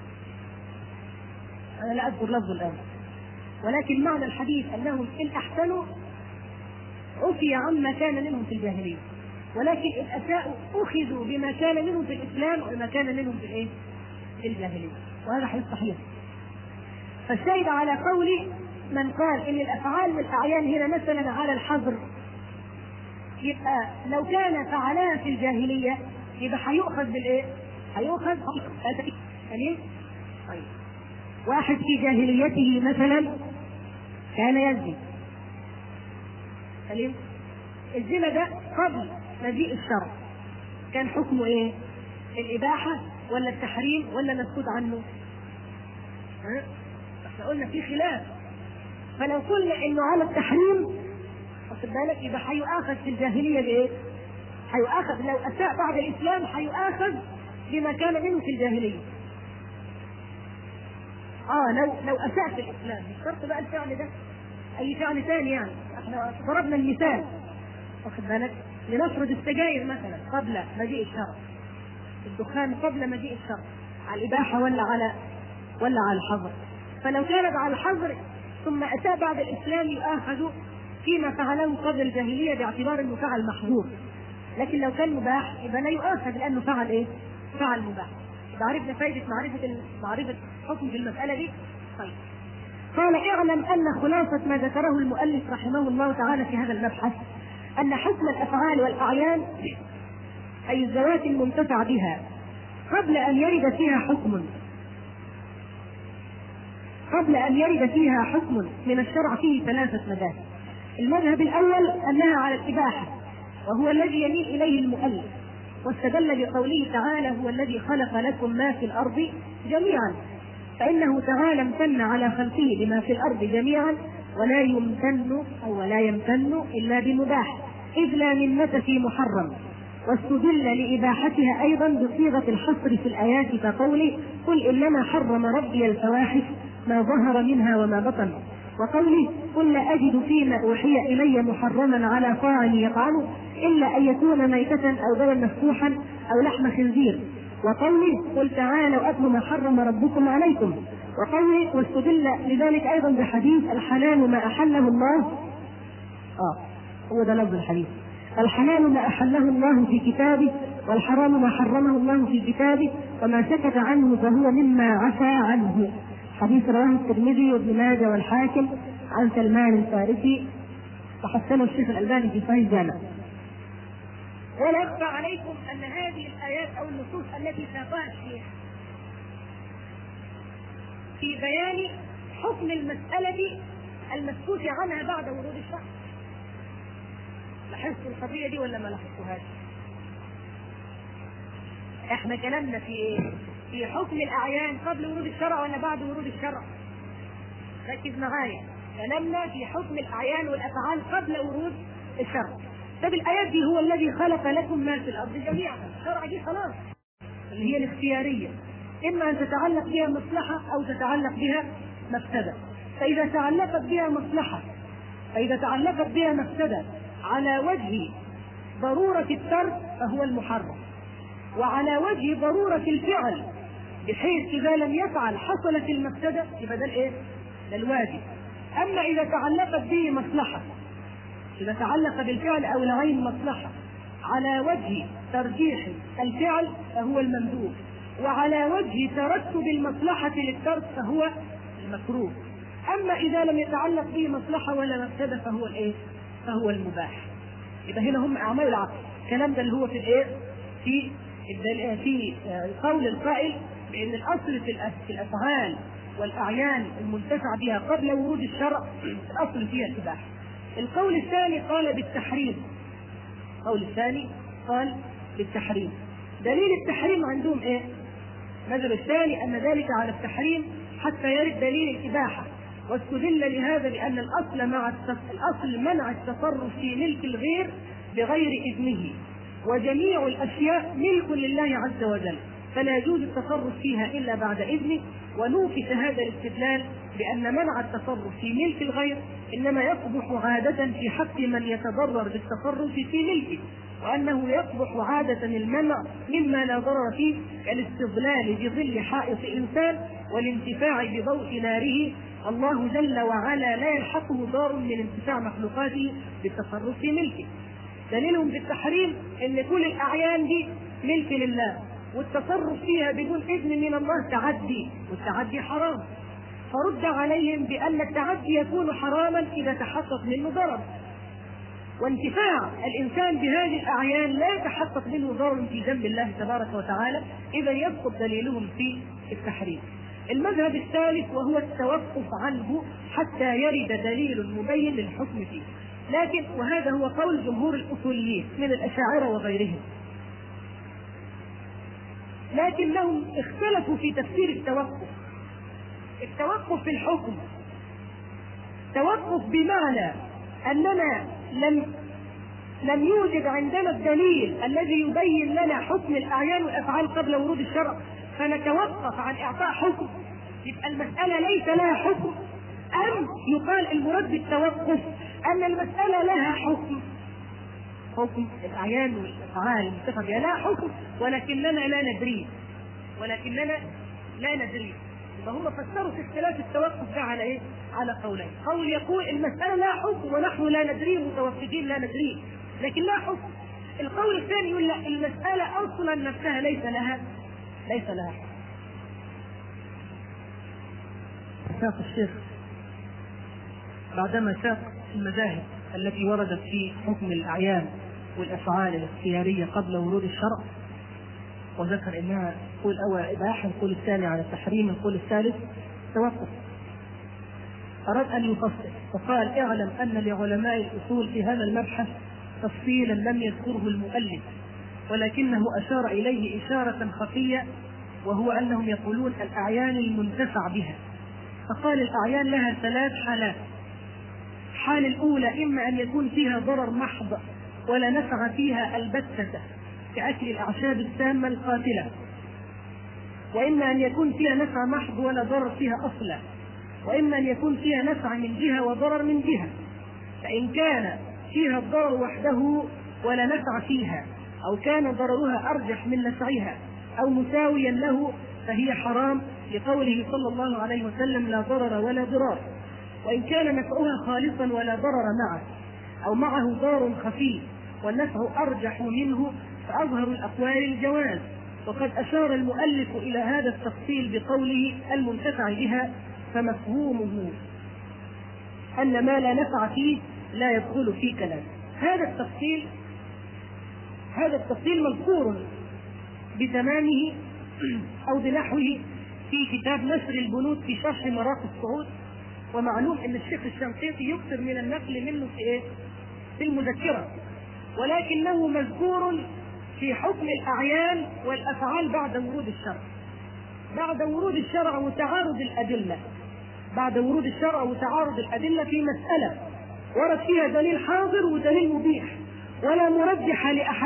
أنا لا أذكر لفظ الآن، ولكن معنى الحديث أنهم إن أحسنوا عفي عما كان منهم في الجاهلية، ولكن إن أساءوا أخذوا بما كان منهم في الإسلام وما كان منهم في الجاهلية. وهذا حديث صحيح. فالشاهد على قول من قال إن الأفعال والأعيان هنا مثلا على الحظر، يبقى لو كان فعلها في الجاهلية يبقى هيؤخذ بالإيه؟ هيؤخذ يعني طيب، واحد في جاهليته مثلا كان يزني، سليم، الزنا ده قبل مجيء الشرع كان حكمه ايه؟ الإباحة ولا التحريم ولا مسكوت عنه؟ احنا قلنا في خلاف. فلو قلنا انه على التحريم واخد بالك يبقى هيؤاخذ في الجاهلية بايه؟ هيؤاخذ لو أساء بعد الإسلام هيؤاخذ بما كان منه في الجاهلية. لو أساء في الإسلام، مش شرط بقى الفعل ده، أي فعل ثاني يعني. احنا ضربنا المثال واخد بالك، لنفرض السجاير مثلا قبل مجيء الشرع، الدخان قبل مجيء الشرع، على الإباحة ولا على الحظر. فلو كانت على الحظر ثم أتى بعد الإسلام يؤاخذ فيما فعله قبل الجاهلية باعتبار أنه فعل محظور، لكن لو كان مباح يبقى لا يؤاخذ لأنه فعل إيه؟ فعل مباح. إذا عرفنا فائدة معرفة حكم في المسألة دي. طيب، قال اعلم أن خلاصة ما ذكره المؤلف رحمه الله تعالى في هذا المبحث أن حكم الأفعال والأعيان أي الذوات المنتفع بها قبل أن يرد فيها حكم من الشرع فيه 3 مذاهب. المذهب الأول أنها على الإباحة، وهو الذي يميل إليه المؤلف، واستدل بقوله تعالى هو الذي خلق لكم ما في الأرض جميعا، فإنه تعالى امتن على خلقه بما في الأرض جميعا ولا يمتن إلا بمباح، إذ لا منة في محرم. واستدل لإباحتها أيضا بصيغة الحصر في الآيات كقوله قل إنما حرم ربي الفواحش ما ظهر منها وما بطن، وقوله قل لا أجد فيما أوحي إلي محرما على طاعم يطعمه إلا أن يكون ميتة أو دما مسفوحا أو لحم خنزير، وقوله قل تعالوا أتل ما حرم ربكم عليكم، وقوله واستدل لذلك أيضا بحديث الحلال ما أحله الله هو ده لفظ الحديث، الحلال ما أحله الله في كتابه والحرام ما حرمه الله في كتابه وما سكت عنه فهو مما عفى عنه، حديث رواه الترمذي وابن ماجه والحاكم عن سلمان الفارسي وحسنه الشيخ الألباني في صحيح الجامع. ولا يخفى عليكم أن هذه الآيات أو النصوص التي ساقها الشيخ في بيان حكم المسألة المسكوت عنها بعد ورود الشرع. لاحظتوا القضية دي ولا ما لاحظتوهاش؟ احنا كلامنا في حكم الأعيان قبل ورود الشرع ولا بعد ورود الشرع؟ ركز معايا، كلامنا في حكم الأعيان والأفعال قبل ورود الشرع. طب الآيات دي هو الذي خلق لكم ما في الأرض جميعا، الشرع دي خلاص اللي هي الاختيارية، إما أن تتعلق بها مصلحة أو تتعلق بها مفسدة. فإذا تعلقت بها مفسدة على وجه ضرورة الترك فهو المحرم، وعلى وجه ضرورة الفعل بحيث إذا لم يفعل حصلت المفسدة يبقى ده الإيه؟ ده الواجب. أما إذا تعلقت به مصلحة، إذا تعلق بالفعل أو العين مصلحة على وجه ترجيح الفعل فهو المندوب، وعلى وجه ترتب المصلحة للترك فهو المكروه. أما إذا لم يتعلق به مصلحة ولا مفسدة فهو الإيه؟ فهو المباح. يبقى هنا هم أعمال العقل. الكلام ده اللي هو في الإيه؟ في قول القائل بأن الأصل في الأفعال والأعيان المنتفع بها قبل ورود الشرع الأصل فيها الإباحة. القول الثاني قال بالتحريم. دليل التحريم عندهم إيه؟ المذهب الثاني أن ذلك على التحريم حتى يرد دليل الإباحة، واستدل لهذا بأن الأصل منع التصرف في ملك الغير بغير إذنه، وجميع الأشياء ملك لله عز وجل فلا يجوز التصرف فيها إلا بعد إذنه. ونوقف هذا الاستدلال بأن منع التصرف في ملك الغير إنما يقبح عادة في حق من يتضرر بالتصرف في ملكه، وأنه يقبح عادة المنع مما لا ضرر فيه كالاستظلال بظل حائط إنسان والانتفاع بضوء ناره. الله جل وعلا لا يلحقه ضار من انتفاع مخلوقاته بالتصرف في ملكه. دليلهم بالتحريم ان كل الأعيان دي ملك لله، والتصرف فيها بدون إذن من الله تعدي، والتعدي حرام. فرد عليهم بأن التعدي يكون حراما إذا تحقق منه ضرر، وانتفاع الإنسان بهذه الأعيان لا يتحقق منه ضرر في ذنب الله تبارك وتعالى، إذا يسقط دليلهم في التحريم. المذهب الثالث وهو التوقف عنه حتى يرد دليل مبين للحكم فيه، لكن وهذا هو قول جمهور الأصوليين من الأشاعرة وغيرهم، لكنهم اختلفوا في تفسير التوقف في الحكم. توقف بمعنى أننا لم يوجد عندنا الدليل الذي يبين لنا حكم الأعيان والأفعال قبل ورود الشرع فنتوقف عن إعطاء حكم، يبقى المسألة ليس لها حكم. أم يقال المراد بالتوقف أن المسألة لها حكم الأعيان والأفعال المتفق بها لها حكم ولكننا لا ندري، ولكننا لا ندري. فهم فسروا في اختلاف التوقف ده على ايه؟ على قولين. قول يقول المسألة لا حكم ونحن لا ندري، متوقفين لا ندري، لكن لا حكم. القول الثاني يقول لا، المسألة أصلا نفسها ليس لها حكم. ساق الشيخ بعدما ساق المذاهب التي وردت في حكم الأعيان والأفعال الاختيارية قبل ورود الشرع، وذكر انها القول الاول اباحه، القول الثاني على التحريم، القول الثالث توقف. اراد ان يفصل فقال: اعلم ان لعلماء الاصول في هذا المبحث تفصيلا لم يذكره المؤلف، ولكنه اشار اليه اشاره خفيه، وهو انهم يقولون الاعيان المنتفع بها. فقال: الاعيان لها 3 حالات. الحالة الاولى اما ان يكون فيها ضرر محض ولا نفع فيها البتة كأكل الأعشاب السامة القاتلة، وإما أن يكون فيها نفع محض ولا ضرر فيها أصلا، وإما أن يكون فيها نفع من جهة وضرر من جهة. فإن كان فيها الضرر وحده ولا نفع فيها، أو كان ضررها أرجح من نفعها أو مساويا له، فهي حرام، لقوله صلى الله عليه وسلم: لا ضرر ولا ضرار. وإن كان نفعها خالصا ولا ضرر معه، أو معه ضرر خفي والنفع أرجح منه، فأظهر الأقوال الجواز. وقد أشار المؤلف إلى هذا التفصيل بقوله: المنتفع بها، فمفهومه أن ما لا نفع فيه لا يدخل في كلام. هذا التفصيل مذكور بتمامه أو بنحوه في كتاب نشر البنود في شرح مراقي الصعود. ومعلوم أن الشيخ الشنقيطي يكثر من النقل منه في المذكرة، ولكنه مذكور في حكم الأعيان والأفعال بعد ورود الشرع وتعارض الأدلة في مسألة ورد فيها دليل حاضر ودليل مبيح، ولا مرجح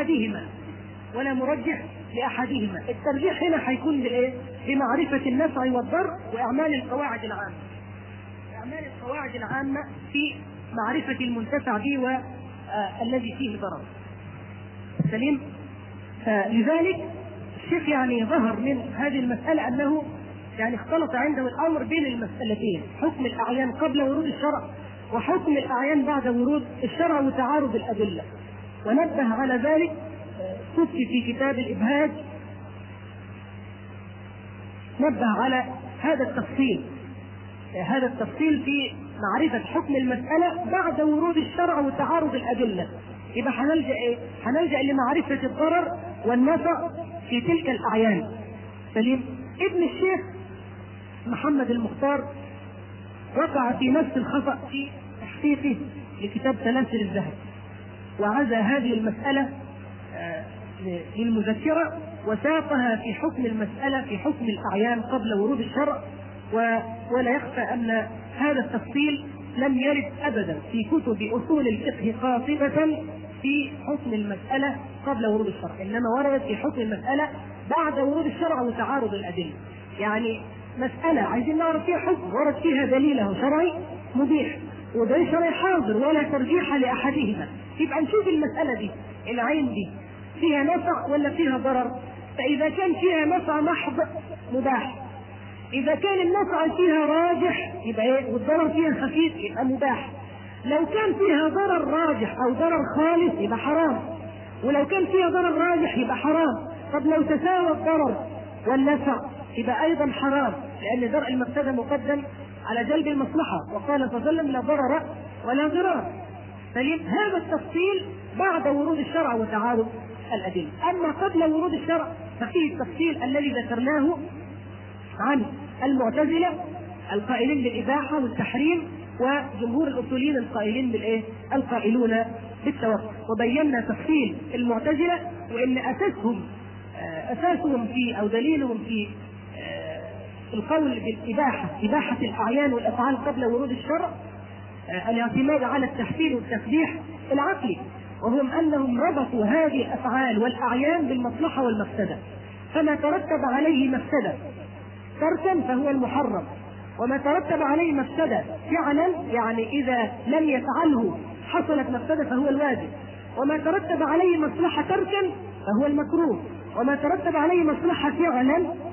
لأحدهما. الترجيح هنا حيكون بمعرفة النفع والضر وإعمال القواعد العامة في معرفة المنتفع به والذي فيه ضرر. سليم. فلذلك الشيخ ظهر من هذه المسألة أنه اختلط عنده الأمر بين المسألتين: حكم الأعيان قبل ورود الشرع وحكم الأعيان بعد ورود الشرع وتعارض الأدلة. ونبه على ذلك صدفي في كتاب الإبهاج، نبه على هذا التفصيل في معرفة حكم المسألة بعد ورود الشرع وتعارض الأدلة. يبقى هنلجأ لمعرفة الضرر والنفع في تلك الأعيان. سليم. ابن الشيخ محمد المختار وقع في نفس الخطأ في تحقيقه لكتاب سلاسل الذهب، وعزى هذه المسألة للمذكرة وساقها في حكم المسألة في حكم الأعيان قبل ورود الشرع. ولا يخفى أن هذا التفصيل لم يرد أبدا في كتب أصول الفقه قاطبة في حكم المسألة قبل ورود الشرع، إنما وردت في حكم المسألة بعد ورود الشرع وتعارض الأدلة. مسألة عايزين نعرف فيها حكم ورد فيها دليله شرعي مبيح ودليل شرعي حاضر ولا ترجيح لأحدهما، يبقى نشوف المسألة دي، العين دي فيها نفع ولا فيها ضرر. فإذا كان فيها نفع محض مباح، إذا كان النفع فيها راجح يبقى والضرر فيها خفيف يبقى مباح. لو كان فيها ضرر راجح أو ضرر خالص يبقى حرام، ولو كان فيها ضرر راجح يبقى حرام. طب لو تساوى الضرر والنفع يبقى أيضا حرام، لأن درء المفسدة مقدم على جلب المصلحة، وقال صلى الله عليه وسلم: لا ضرر ولا ضرار. هذا التفصيل بعد ورود الشرع وتعارض الأدلة. أما قبل ورود الشرع ففيه التفصيل الذي ذكرناه عن المعتزلة القائلين بالإباحة والتحريم، وجمهور الأصوليين القائلون بالتوقف. وبينا تفصيل المعتزلة وإن أساسهم في أو دليلهم في القول بالإباحة، إباحة الأعيان والأفعال قبل ورود الشرع، الاعتماد على التحسين والتسبيح العقلي، وهم أنهم ربطوا هذه الأفعال والأعيان بالمصلحة والمفسدة، فما ترتب عليه مفسدة تركا فهو المحرم، وما ترتب عليه مفسدة فعلا إذا لم يفعله حصلت مفسدة فهو الواجب، وما ترتب عليه مصلحة تركا فهو المكروه، وما ترتب عليه مصلحة فعلا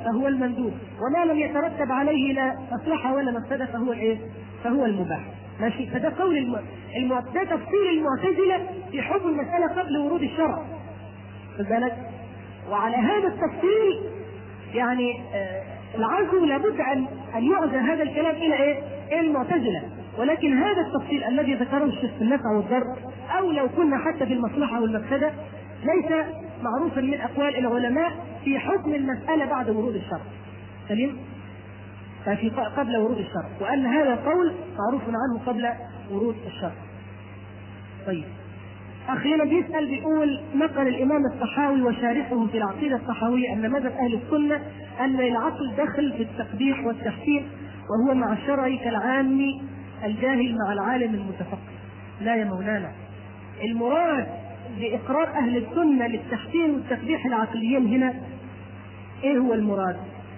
فهو المندوب، وما لم يترتب عليه لا مصلحة ولا مفسدة فهو الايه؟ فهو المباح. ماشي. فده قول ده تفسير المعتزلة في حكم المسألة قبل ورود الشرع. خد بالك؟ وعلى هذا التفصيل يعني العزو لابد ان يعزى هذا الكلام الى ايه؟ الى المعتزله، ولكن هذا التفصيل الذي ذكره الشيخ في النفع والضر او لو كنا حتى في المصلحه والمفسده ليس معروفا من اقوال العلماء في حكم المساله بعد ورود الشرع. سليم؟ ففي قبل ورود الشرع، وان هذا القول معروف عنه قبل ورود الشرع. طيب. أخيرا بيسأل بيقول: نقل الإمام الطحاوي وشارحه في العقيدة الطحاوية أن مذهب أهل السنة أن العقل دخل في التقبيح والتحسين، وهو مع الشرع كالعام الجاهل مع العالم المتفقه. لا يا مولانا، المراد بإقرار أهل السنة للتحسين والتقبيح العقليين هنا إيه هو المراد؟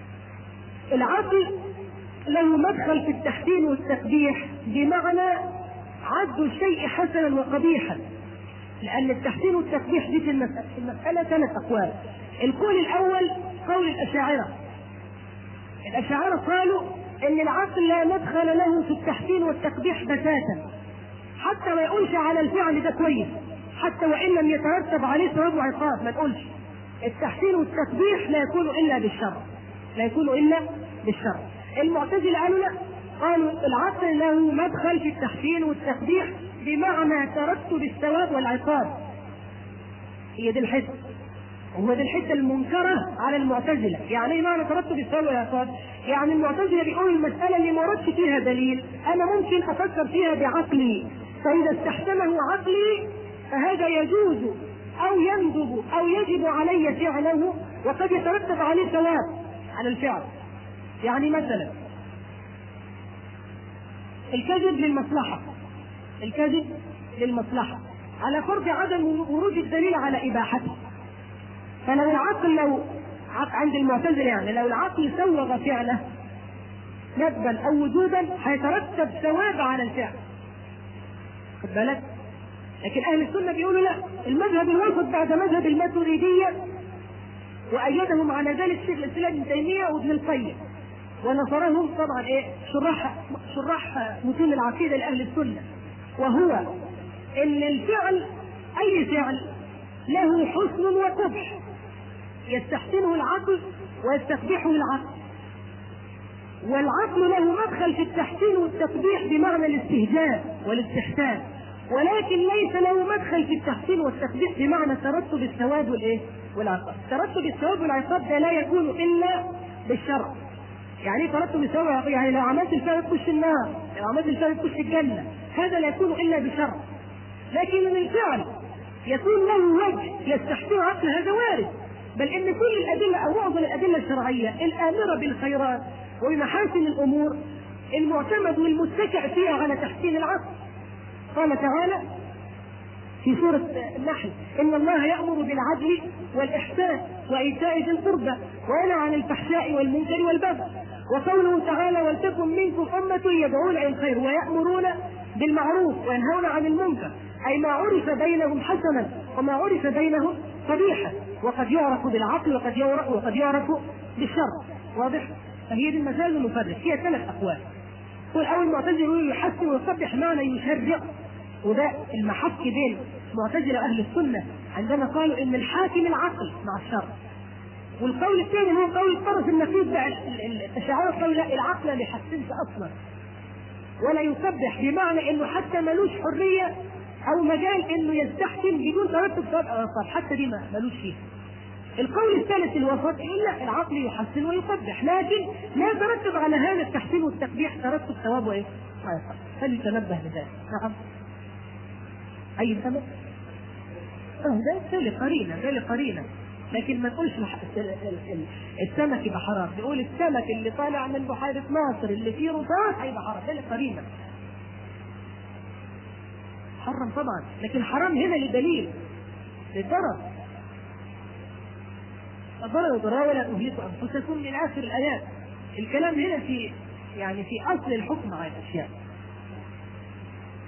العقل له مدخل في التحسين والتقبيح بمعنى عد الشيء حسنا وقبيحا، لأن التحسين والتقبيح دي في المسألة 3 أقوال. القول الأول قول الأشاعرة. الأشاعرة قالوا إن العقل لا مدخل له في التحسين والتقبيح بتاتا، حتى ما يقولش على الفعل ده كويس، حتى وإن لم يترتب عليه ثواب وعقاب ما نقولش. التحسين والتقبيح لا يكون إلا بالشرع، لا يكون إلا بالشرع. المعتزلة قالوا لا، قالوا العقل له مدخل في التحسين والتقبيح بمعنى ترتب الثواب والعقاب. هي دي الحته، هو دي الحته المنكره على المعتزله. يعني ايه معنى ترتب الثواب والعقاب؟ يعني المعتزله بيقولوا المساله اللي ما وردش فيها دليل انا ممكن افكر فيها بعقلي، فاذا استحسنه عقلي فهذا يجوز او يندب او يجب علي فعله، وقد يترتب عليه ثواب على الفعل. يعني مثلا الكذب للمصلحه، الكذب للمصلحة على فرض عدم ورود الدليل على إباحته. فلو العقل عند المعتزلة يعني لو العقل سوغ فعله ندبا أو وجودا هيترتب ثواب على الفعل. خد بالك؟ لكن أهل السنة بيقولوا لا، المذهب الوسط بعد مذهب الماتريدية، وأيدهم على ذلك شيخ الإسلام ابن تيمية وابن القيم، ونصرهم طبعا إيه شراح متون العقيدة لأهل السنة، وهو ان الفعل اي فعل له حسن وقبح يستحسنه العقل ويستقبحه العقل، والعقل له مدخل في التحسين والتقبيح بمعنى الاستهجان والاستحسان، ولكن ليس له مدخل في التحسين والتقبيح بمعنى ترتب الثواب والايه والعقاب. ترتب الثواب والعقاب ده لا يكون الا بالشرع. يعني ترتب الثواب، يعني لو عملت الفعل تخش النار، لو عملت الفعل تخش الجنه، هذا لا يكون الا بشرع. لكن من الفعل يكون له وجه يستحسن عقل، هذا وارد، بل ان كل الادله او معظم الادله الشرعيه الامره بالخيرات وبمحاسن الامور المعتمد والمتكئ فيها على تحسين العقل. قال تعالى في سورة النحل: إن الله يأمر بالعدل والإحسان وإيتاء ذي القربى وينهى عن الفحشاء والمنكر والبغي. وقوله تعالى: ولتكن منكم أمة يدعون إلى الخير ويأمرون بالمعروف وينهون عن المنكر، أي ما عرف بينهم حسنا وما عرف بينهم قبيحا، وقد يعرف بالعقل وقد يعرف بالشرع. واضح؟ فهي دي المسائل المفرق، هي 3 أقوال. والأول معتزل يقول يحسن ويقبح معنى يشرع، وده المحك بين معتزلة أهل السنة عندما قالوا إن الحاكم العقل مع الشرع. والقول الثاني هو قول الطرف النقيض بقى الأشاعرة، قالوا لا، العقل ما يحسنش أصلا ولا يقبح، بمعنى إنه حتى ملوش حرية أو مجال إنه يستحسن بدون ترتب ثواب أو عقاب، حتى دي ملوش فيها. القول الثالث الوسط إلا العقل يحسن ويقبح، لكن لا يترتب على هذا التحسين والتقبيح ترتب ثواب وإيه؟ وعقاب. فليتنبه لذلك. نعم. أي سبب؟ ده لقرينة، لكن ما تقولش السمك يبقى حرام، نقول السمك اللي طالع من بحيرة ناصر اللي فيه رصاص هيبقى حرام، ده لقرينة. حرم طبعا، لكن حرام هنا لدليل، للضرر. الضرر ضرر ولا تهلكوا أنفسكم من آخر الآيات. الكلام هنا في أصل الحكم على الأشياء.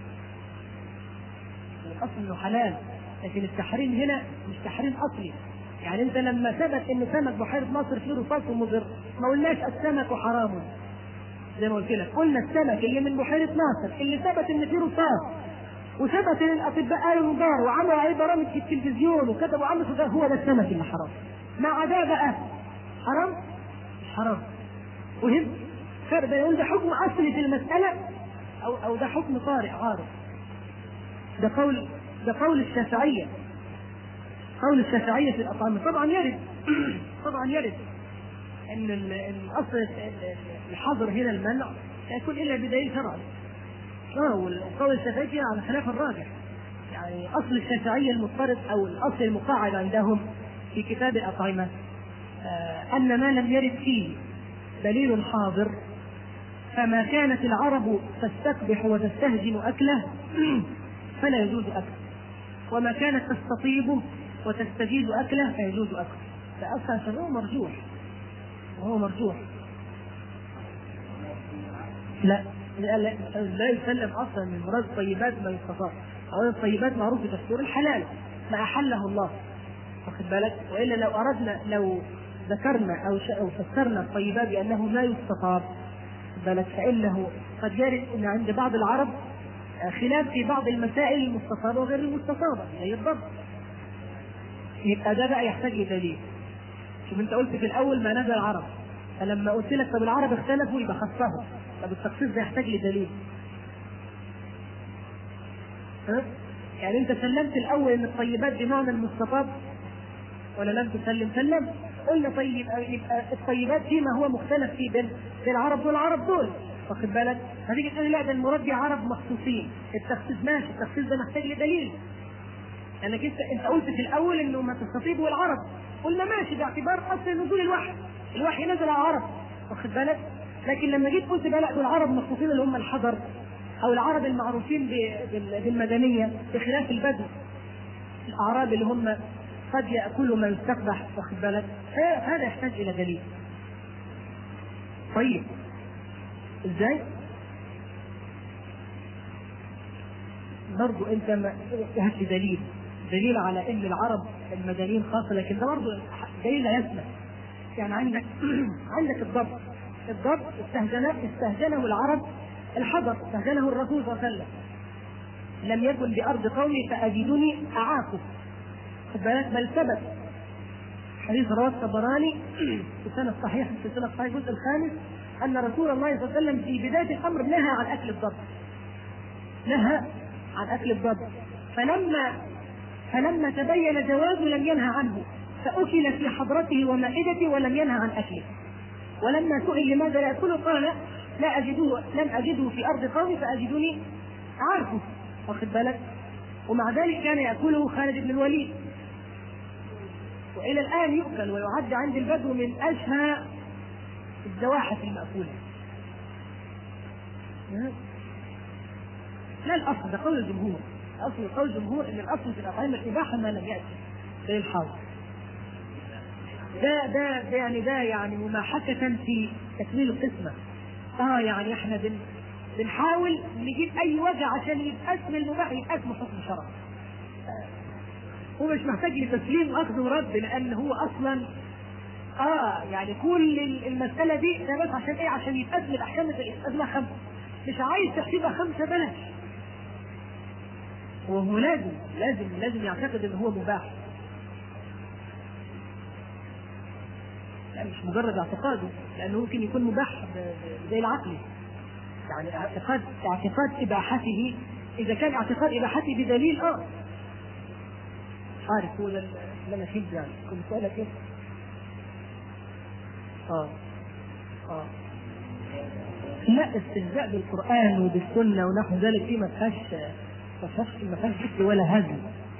الأصل إنه حلال، لكن التحريم هنا مش تحريم أصلي، يعني انت لما ثبت ان سمك بحيره ناصر فيه رصاص ومضر ما قلناش السمك حرام، زي ما قلت لك قلنا السمك اللي من بحيره ناصر اللي ثبت ان فيه رصاص وثبت ان الاطباء قالوا نضار وعملوا عليه برامج في التلفزيون وكتبوا عنه هو ده السمك اللي حرام. مع ده بقى حرام مش حرام. وهم فرق يقول ده حكم اصلي في المساله او ده حكم طارئ عارض. ده قول الشافعيه. قول الشافعيه في الاطعمه طبعا يرد طبعا يرد ان الاصل الحظر هنا المنع لا يكون الا بدليل شرعي. وقول الشافعيه على خلاف الراجح. يعني اصل الشافعيه المضطرد او الاصل المقاعد عندهم في كتاب الاطعمه ان ما لم يرد فيه دليل حاضر فما كانت العرب تستقبح وتستهجن اكله فلا يجوز اكله، وما كانت تستطيب وتستجيد اكله فيجوز اكله. فاصلا شرعه مرجوح وهو مرجوح. لا يسلم اصلا من مراد الطيبات ما يستطاع. اولا الطيبات معروف بتفسير الحلال ما احله الله، واخد بالك؟ والا لو اردنا لو ذكرنا او فسرنا الطيبات بانه ما يستطاب بالك فانه قد يرد ان عند بعض العرب خلاف في بعض المسائل المستطابه وغير المستطابه زي الضبط. يبقى ده بقى يحتاج لدليل. شوف انت قلت في الاول ما نزل العرب، فلما قلت لك طب العرب اختلفوا يبقى خصهم، طب التخصيص ده يحتاج لدليل. يعني انت سلمت الاول ان الطيبات بمعنى المستطاب ولا لم تسلم؟ سلم. قلنا طيب يبقى الطيبات فيما هو مختلف فيه بين العرب والعرب دول، واخد بالك؟ هتيجي تقول لا ده المراد عرب مخصوصين، التخصيص ماشي، التخصيص ده محتاج لدليل. لانك انت قلت في الاول انه ما تستطيب والعرب، قلنا ماشي باعتبار اصل نزول الوحي نزل على العرب، واخد بالك؟ لكن لما جيت قلت بقى لا دول العرب مخصوصين اللي هم الحضر او العرب المعروفين بالمدنيه بخلاف البدو الاعراب اللي هم قد ياكلوا ما يستقبح، واخد بالك؟ هذا يحتاج الى دليل. طيب ازاي؟ برضو انت هات لي دليل على ان العرب المدنيين خاصه، لكن ده برضو دليل لا يسمع. يعني عندك الضبط استهجنه العرب، الحضر استهجنه الرسول صلى الله عليه وسلم. لم يكن بارض قومي فاجدني اعاكم، خد بالك؟ بل ثبت حديث رواه الطبراني في سنة صحيح في سنة صحيح الجزء الخامس أن رسول الله صلى الله عليه وسلم في بداية الأمر نهى عن أكل الضب، فلما تبين جوازه لم ينهى عنه، فأكل في حضرته ومائدته ولم ينهى عن أكله. ولما سئل لماذا لا يأكله قال لم أجده في أرض قومي فأجدني أعرفه، واخد بالك؟ ومع ذلك كان يأكله خالد بن الوليد، وإلى الآن يؤكل ويعد عند البدو من أشهى الزواحف المأكولة. لا الأصل ده قول الجمهور، قول الجمهور إن الأصل في الأطعمة الإباحة ما لم يأتي للحاضر. ده يعني مماحكة في تكميل القسمة. يعني احنا بنحاول نجيب أي وجه عشان يبقى اسم المباح يبقى اسم حكم شرعي. هو مش محتاج لتسليم واخذ ورد، لان هو اصلا يعني كل المساله دي ده بس عشان ايه؟ عشان يتقدم الاحكام الاسماء 5، مش عايز تحسبها 5 بلاش. وهو لازم يعتقد ان هو مباح، يعني مش مجرد اعتقاده، لانه ممكن يكون مباح زي العقل. يعني اعتقاد اباحته، اذا كان اعتقاد اباحته بدليل عارف هو اللي انا فهمت. يعني كنت سألك ايه؟ لا استهزاء بالقرآن وبالسنة ونحو ذلك فيه ما فيهاش ذكر ولا هزل.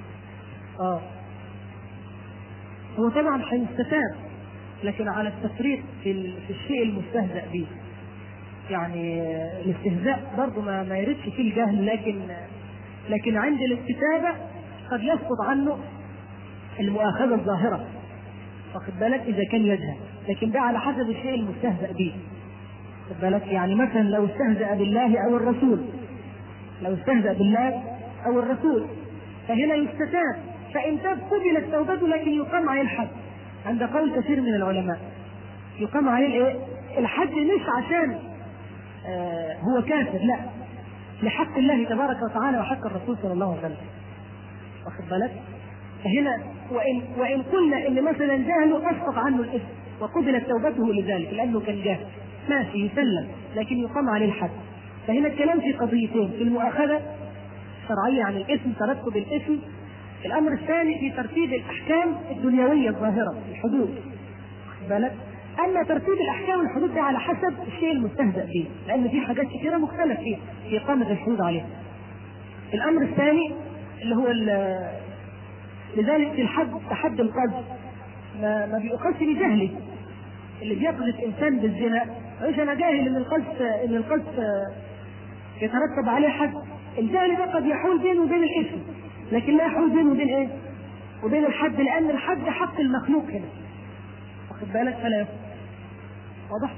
هو طبعا هيستتاب، لكن على التفريط في الشيء المستهزأ به. يعني الاستهزاء برضه ما يردش فيه الجهل، لكن عند الاستتابة قد يسقط عنه المؤاخذة الظاهرة، واخد بالك؟ إذا كان يجهل، لكن ده على حسب الشيء المستهزأ به، واخد بالك؟ يعني مثلا لو استهزأ بالله أو الرسول، فهنا يستتاب فإن تاب قبلت توبته لكن يقام عليه الحد. عند قول كثير من العلماء يقام عليه الايه؟ الحد، مش عشان هو كافر، لا، لحق الله تبارك وتعالى وحق الرسول صلى الله عليه وسلم. واخد بالك؟ فهنا وإن قلنا إن مثلا جهله أسقط عنه الإثم وقبلت توبته لذلك لأنه كان جاهل، ماشي يسلم، لكن يقام عليه الحد. فهنا الكلام في قضيتين: في المؤاخذة الشرعية عن الإثم، ترتب الإثم. الأمر الثاني في ترتيب الأحكام الدنيوية الظاهرة، الحدود. واخد بالك؟ أما ترتيب الأحكام والحدود ده على حسب الشيء المستهزأ به، لأن في حاجات كثيرة مختلف فيها في إقامة الحدود عليها. الأمر الثاني اللي هو لذلك في الحد تحدي القذف ما بيقاس بجهله. اللي بيقذف إنسان بالزنا مش أنا جاهل إن القذف يترتب عليه حد. الجهل ده قد يحول بينه وبين الإثم، لكن لا يحول بينه وبين إيه؟ وبين الحد، لأن الحد حق المخلوق هنا. واخد بالك؟ فلا يفهم. واضح؟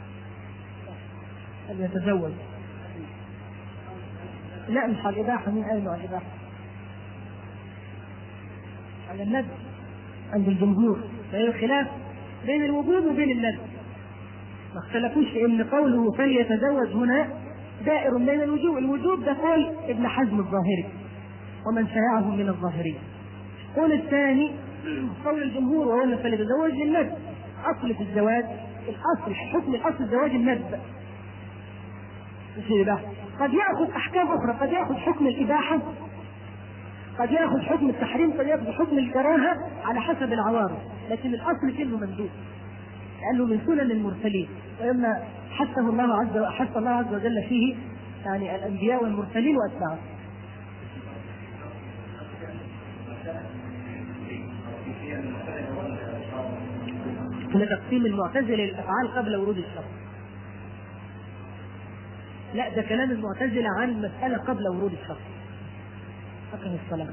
أن يتزوج، لا مش على الإباحة. مين قال له على الإباحة؟ على الندب عند الجمهور. فهي خلاف بين الوجوب وبين الندب، ما اختلفوش في ان قوله فليتزوج هنا دائر بين الوجوب. الوجوب ده قول ابن حزم الظاهري ومن شايعه من الظاهرية. قول الثاني قول الجمهور وهو ان فليتزوج للندب. اصل في الزواج الاصل، حكم الاصل الزواج الندب مش الاباحه. قد ياخذ احكام اخرى، قد ياخذ حكم الاباحه، قد ياخذ حكم التحريم، قد ياخذ حكم الكراهه على حسب العوارض، لكن الاصل كله مندوب لانه من سنن المرسلين. واما حث الله عز وجل فيه يعني الانبياء والمرسلين واتباعهم. لتقسيم المعتزلة للافعال قبل ورود الشرع. لا، ده كلام المعتزلة عن مسألة قبل ورود الشرع. أقم الصلاة.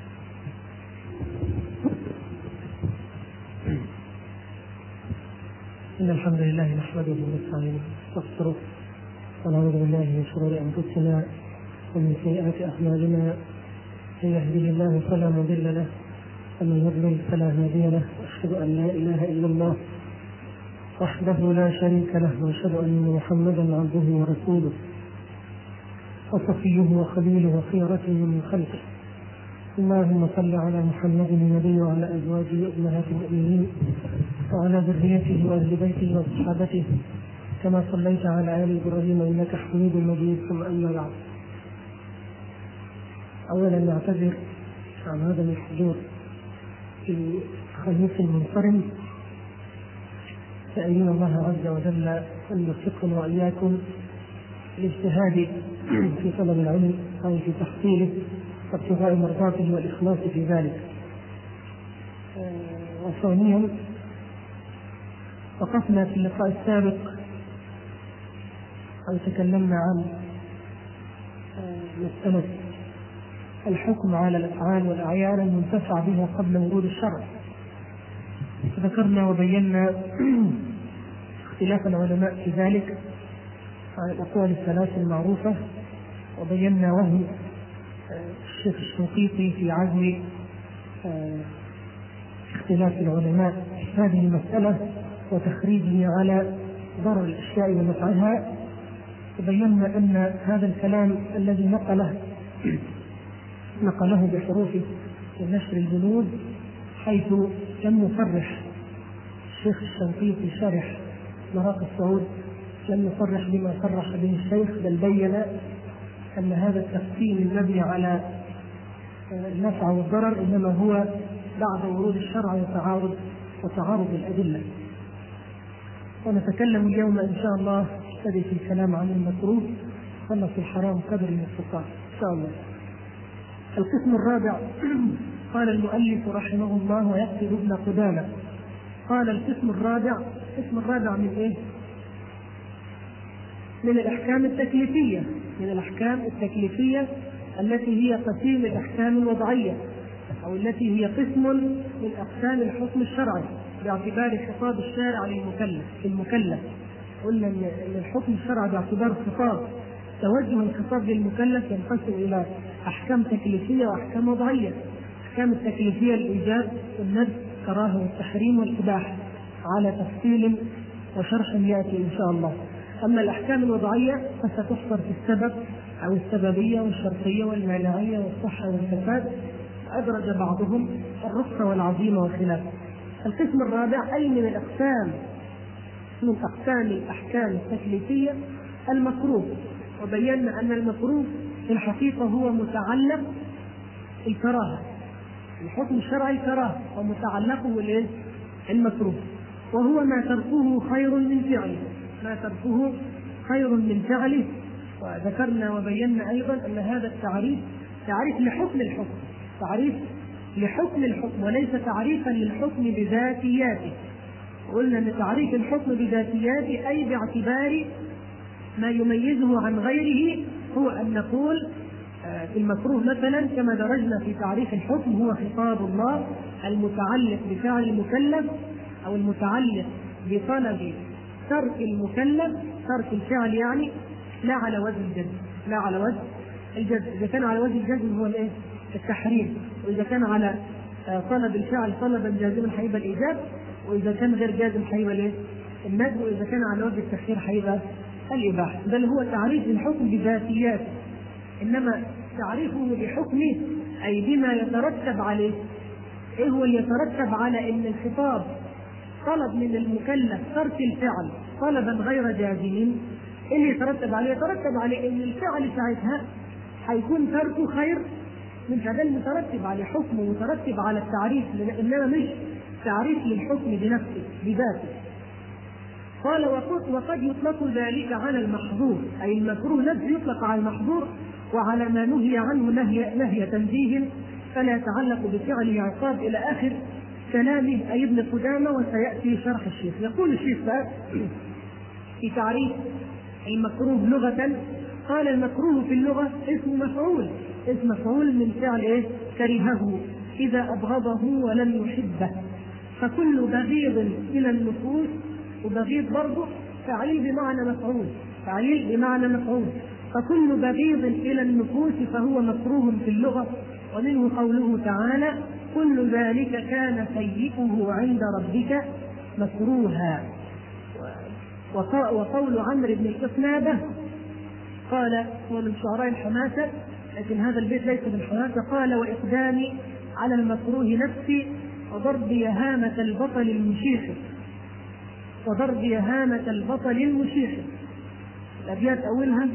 إن الحمد لله نحمده ونستعينه ونستغفره ونعوذ بالله من شرور أنفسنا ومن سيئات أعمالنا. من يهده الله فلا مضل له ومن يضلل فلا هادي له. وأشهد أن لا إله إلا الله وحده لا شريك له، وأشهد أن محمدا عبده ورسوله وصفيه وخليله وخيرته من خلقه. اللهم صل على محمد النبي وعلى أزواجه أمهات المؤمنين وعلى ذريته وأهل بيته وصحابته كما صليت على آل إبراهيم إنك حميد مجيد. ثم أما بعد، أولا نعتذر عن عدم الحضور في خميس المنصرم، فأينا الله عز وجل أن يوفقنا وإياكم الاجتهاد في طلب العلم أو في تحصيله وابتغاء مرضاته والإخلاص في ذلك. وثانيا، وقفنا في اللقاء السابق أو تكلمنا عن مسألة الحكم على الأفعال والأعيان المنتفع بها قبل ورود الشرع. ذكرنا وبينا اختلاف العلماء في ذلك عن الأقوال الثلاث المعروفة، وبينا وهم الشيخ الشنقيطي في عزم اختلاف العلماء في هذه المسألة وتخريجه على ضرر الأشياء ونفعها. وبينا أن هذا الكلام الذي نقله بحروفه من نشر الجنود، حيث لم يصرح الشيخ الشنقيطي شارح مراقي الصعود، لم يصرح بما صرح به الشيخ، بل بين أن هذا التقسيم المبني على النفع والضرر إنما هو بعد ورود الشرع وتعارض الأدلة. ونتكلم اليوم إن شاء الله نبتدئ في الكلام عن المكروه ثم في الحرام قدر المستطاع إن شاء الله. القسم الرابع قال المؤلف رحمه الله ويقصد ابن قدامة، قال القسم الرابع من إيه؟ من الأحكام التكليفية التي هي قسيم الأحكام الوضعية، أو التي هي قسم من أقسام الحكم الشرعي باعتبار خطاب الشارع للمكلف. قلنا أن الحكم الشرعي باعتبار خطاب توجه الخطاب للمكلف ينقسم إلى أحكام تكليفية وأحكام وضعية. الأحكام التكليفية الإيجاب والندب الكراهة والتحريم والإباحة على تفصيل وشرح يأتي إن شاء الله. أما الأحكام الوضعية فستحصر في السبب أو السببية والشرطية والمانعية والصحة والفساد، أدرج بعضهم الرخصة والعزيمة وخلافه. القسم الرابع أي من أقسام الأحكام التكليفية المكروه، وبينا أن المكروه في الحقيقة هو متعلق الكراهة، الحكم الشرعي كراهة ومتعلقه المكروه، وهو ما تركه خير من فعله، ما تركه خير من فعله. وذكرنا وبينا أيضا أن هذا التعريف تعريف لحكم الحكم، تعريف لحكم الحكم وليس تعريفا للحكم بذاتياته. قلنا أن تعريف الحكم بذاتياته أي باعتبار ما يميزه عن غيره هو أن نقول في المكروه مثلا كما درجنا في تعريف الحكم هو خطاب الله المتعلق بفعل المكلف أو المتعلق بطلب ترك المكلف، ترك الفعل يعني لا على وجه الجزم، لا على وجه الجزم. إذا كان على وجه الجزم هو التحريم، وإذا كان على طلب الفعل طلبا جازما حيبقى الإيجاب، وإذا كان غير جازم حيبقى الندب، وإذا كان على وجه التخيير حيبقى الإباحة. بل هو تعريف الحكم بذاتياته، إنما تعريفه بحكمه أي بما يترتب عليه. إيه هو اللي يترتب على إن الخطاب طلب من المكلف ترك الفعل طلبا غير جازم؟ إيه اللي يترتب عليه؟ يترتب عليه إن الفعل ساعتها حيكون تركه خير من هذا المترتب على حكمه، مترتب على التعريف، إنما مش تعريف للحكم بنفسه بذاته. قال وقد يطلق ذلك على المحظور، أي المكروه نفسه يطلق على المحظور وعلى ما نهي عنه نهي تنزيه فلا يتعلق بفعله عقاب إلى آخر كلامه أي ابن قدامة، وسيأتي شرح الشيخ. يقول الشيخ في تعريف المكروه لغة، قال المكروه في اللغة اسم مفعول، اسم مفعول من فعل كرهه إذا أبغضه ولم يحبه. فكل بغيض إلى النفوس، وبغيض برضه تعليل بمعنى مفعول، تعليل بمعنى مفعول، فكل بغيض إلى النفوس فهو مكروه في اللغة. ومنه قوله تعالى كل ذلك كان سيئه عند ربك مكروها. وقول عمرو بن القصنابة قال هو من شعراء الحماسة، لكن هذا البيت ليس بالحماسة، قال وإقدامي على المكروه نفسي وضرب يهامة البطل المشيخ، وضرب يهامة البطل المشيخ. الأبيات أولها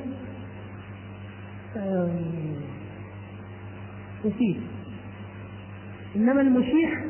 نسيت، إنما المشيخ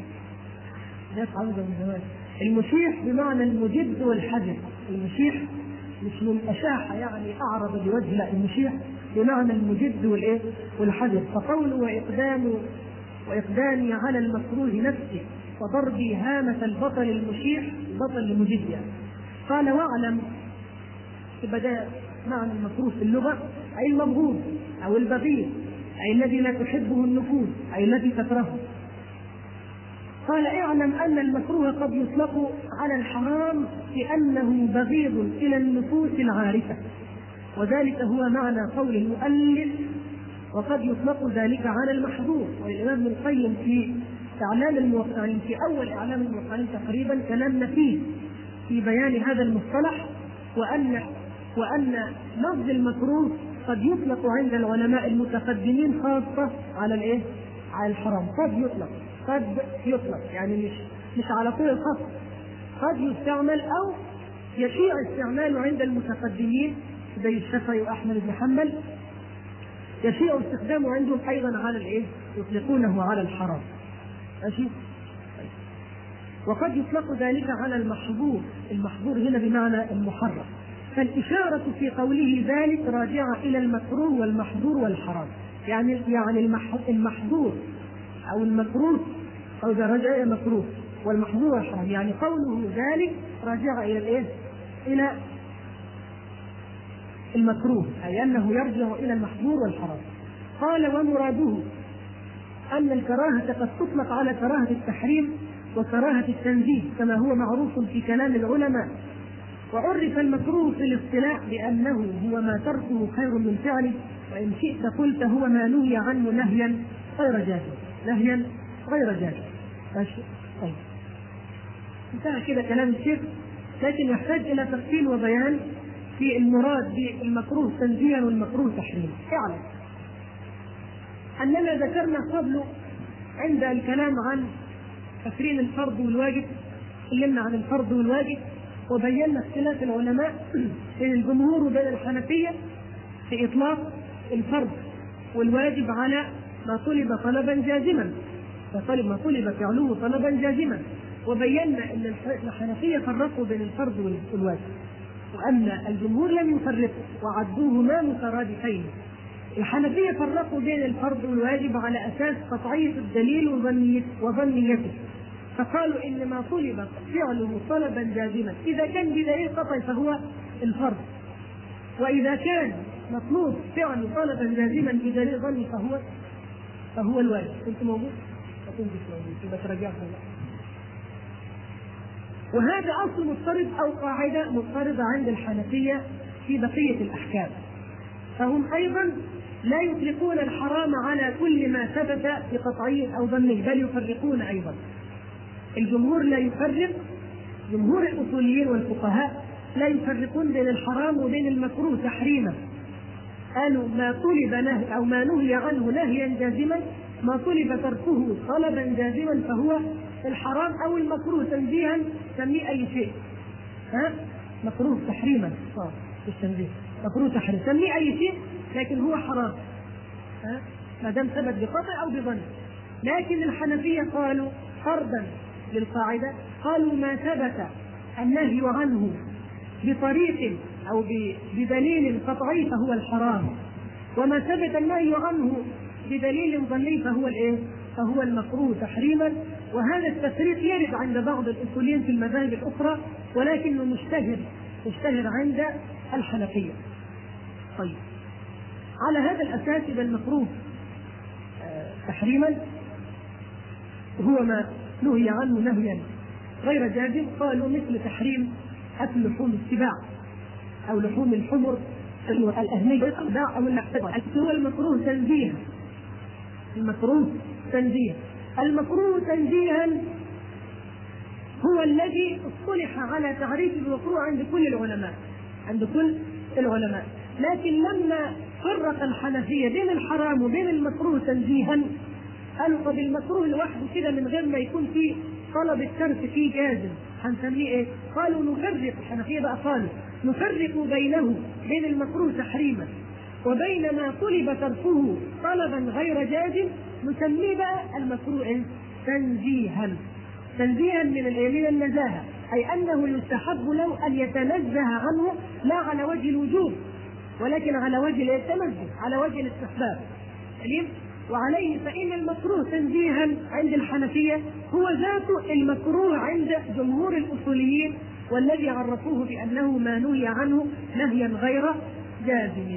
المشيخ بمعنى المجد والحذر. المشيخ مش من أشاحة يعني أعرض بوجه، لا، المشيخ بمعنى المجد والحذر. فقوله وإقدامي على المكروه نفسي وضربي هامة البطل المشيح، بطل المجد يعني. قال واعلم بدأ معنى المكروه في اللغة أي المبغوض أو البغيض، أي الذي لا تحبه النفوس، أي الذي تكرهه. قال اعلم أن المكروه قد يطلق على الحرام لأنه بغيض إلى النفوس العارفة، وذلك هو معنى قول المؤلف وقد يطلق ذلك على المحظور. والإمام ابن القيم في إعلام الموقعين، في أول إعلام الموقعين تقريبا كلامنا فيه في بيان هذا المصطلح، وأن لفظ المكروه قد يطلق عند العلماء المتقدمين خاصة على على الحرام. قد يطلق يعني مش على طول الخط، قد يستعمل أو يشيع استعماله عند المتقدمين زي الشافعي وأحمد بن حنبل، يشيع استخدامه عندهم أيضا على يطلقونه على الحرام. ماشي. وقد يطلق ذلك على المحظور، المحظور هنا بمعنى المحرم. فالإشارة في قوله ذلك راجعة إلى المكروه والمحظور والحرام، يعني المحظور أو المكروه، أو إذا رجع إلى المكروه والمحظور والحرام، يعني قوله ذلك راجع إلى إلى المكروه، أي أنه يرجع إلى المحظور والحرام. قال ومراده أن الكراهة قد تطلق على كراهة التحريم وكراهة التنزيه كما هو معروف في كلام العلماء. وعرف المكروه في الاصطلاح بأنه هو ما تركه خير من فعله، وإن شئت قلت هو ما نهي عنه نهيا غير جازم. نهيا غير جازم. ماشي؟ طيب انتهى كده كلام الشيخ، لكن يحتاج إلى تفصيل وبيان في المراد بالمكروه تنزيها والمكروه تحريما. اعلم أننا ذكرنا قبل عند الكلام عن تفريق الفرض والواجب، تكلمنا عن الفرض والواجب وبينا اختلاف العلماء بين الجمهور وبين الحنفية في إطلاق الفرض والواجب على ما طلب طلبا جازما، ما طلب فعله طلبا جازما. وبينا أن الحنفية فرقوا بين الفرض والواجب، وأن الجمهور لم يفرقوا وعدوهما مترادفين. الحنفية فرقوا بين الفرض والواجب على أساس قطعية الدليل وظنيته، فقالوا إن ما طلب فعله طلبا جازما إذا كان بدليل قطعي فهو الفرض، وإذا كان مطلوب فعل طلبا جازما بدليل ظني فهو الواجب. كنت موجود؟ ما كنتش موجود، بس رجعت. وهذا أصل مضطرد أو قاعدة مضطردة عند الحنفية في بقية الأحكام، فهم أيضا لا يطلقون الحرام على كل ما ثبت بقطعي أو ظني، بل يفرقون أيضا. الجمهور لا يفرق، جمهور الأصوليين والفقهاء لا يفرقون بين الحرام وبين المكروه تحريما. قالوا ما طلب نهي أو ما نهي عنه نهيا جازما، ما طلب تركه طلبا جازما فهو الحرام، أو المكروه تنزيها سميه أي شيء. مكروه تحريما مش تنزيه، مكروه تحريم سميه أي شيء لكن هو حرام ما دام ثبت بقطع أو بظن. لكن الحنفية قالوا فرضا للقاعدة، قالوا ما ثبت النهي عنه بطريق أو بدليل قطعي فهو الحرام، وما ثبت النهي عنه بدليل ظني فهو المكروه تحريما. وهذا التفريق يرد عند بعض الأصوليين في المذاهب الأخرى، ولكنه مشتهر عند الحنفية. طيب على هذا الأساس إذا المكروه تحريما هو ما نهي عنه نهيا غير جازم، قالوا مثل تحريم أكل لحوم السباع أو لحوم الحمر الأهلية السباع أو النحتوى، هو المكروه تنزيها. المكروه تنزيها هو الذي اصطلح على تعريف المكروه عند كل العلماء. لكن لما فرق الحنفية بين الحرام وبين المكروه تنزيها، قالوا طب المكروه لوحده كده من غير ما يكون فيه طلب الترك فيه جازم هنسميه ايه؟ قالوا نفرق، الحنفية بقى قالوا نفرق بين المكروه تحريما وبين ما طلب تركه طلبا غير جازم، نسميه بقى المكروه تنزيها من النزاهة، أي أنه يستحب له أن يتنزه عنه لا على وجه الوجوب ولكن على وجه التنزه، على وجه الاستحباب. وعليه فإن المكروه تنزيها عند الحنفية هو ذات المكروه عند جمهور الأصوليين، والذي عرفوه بأنه ما نهي عنه نهيا غير جازم.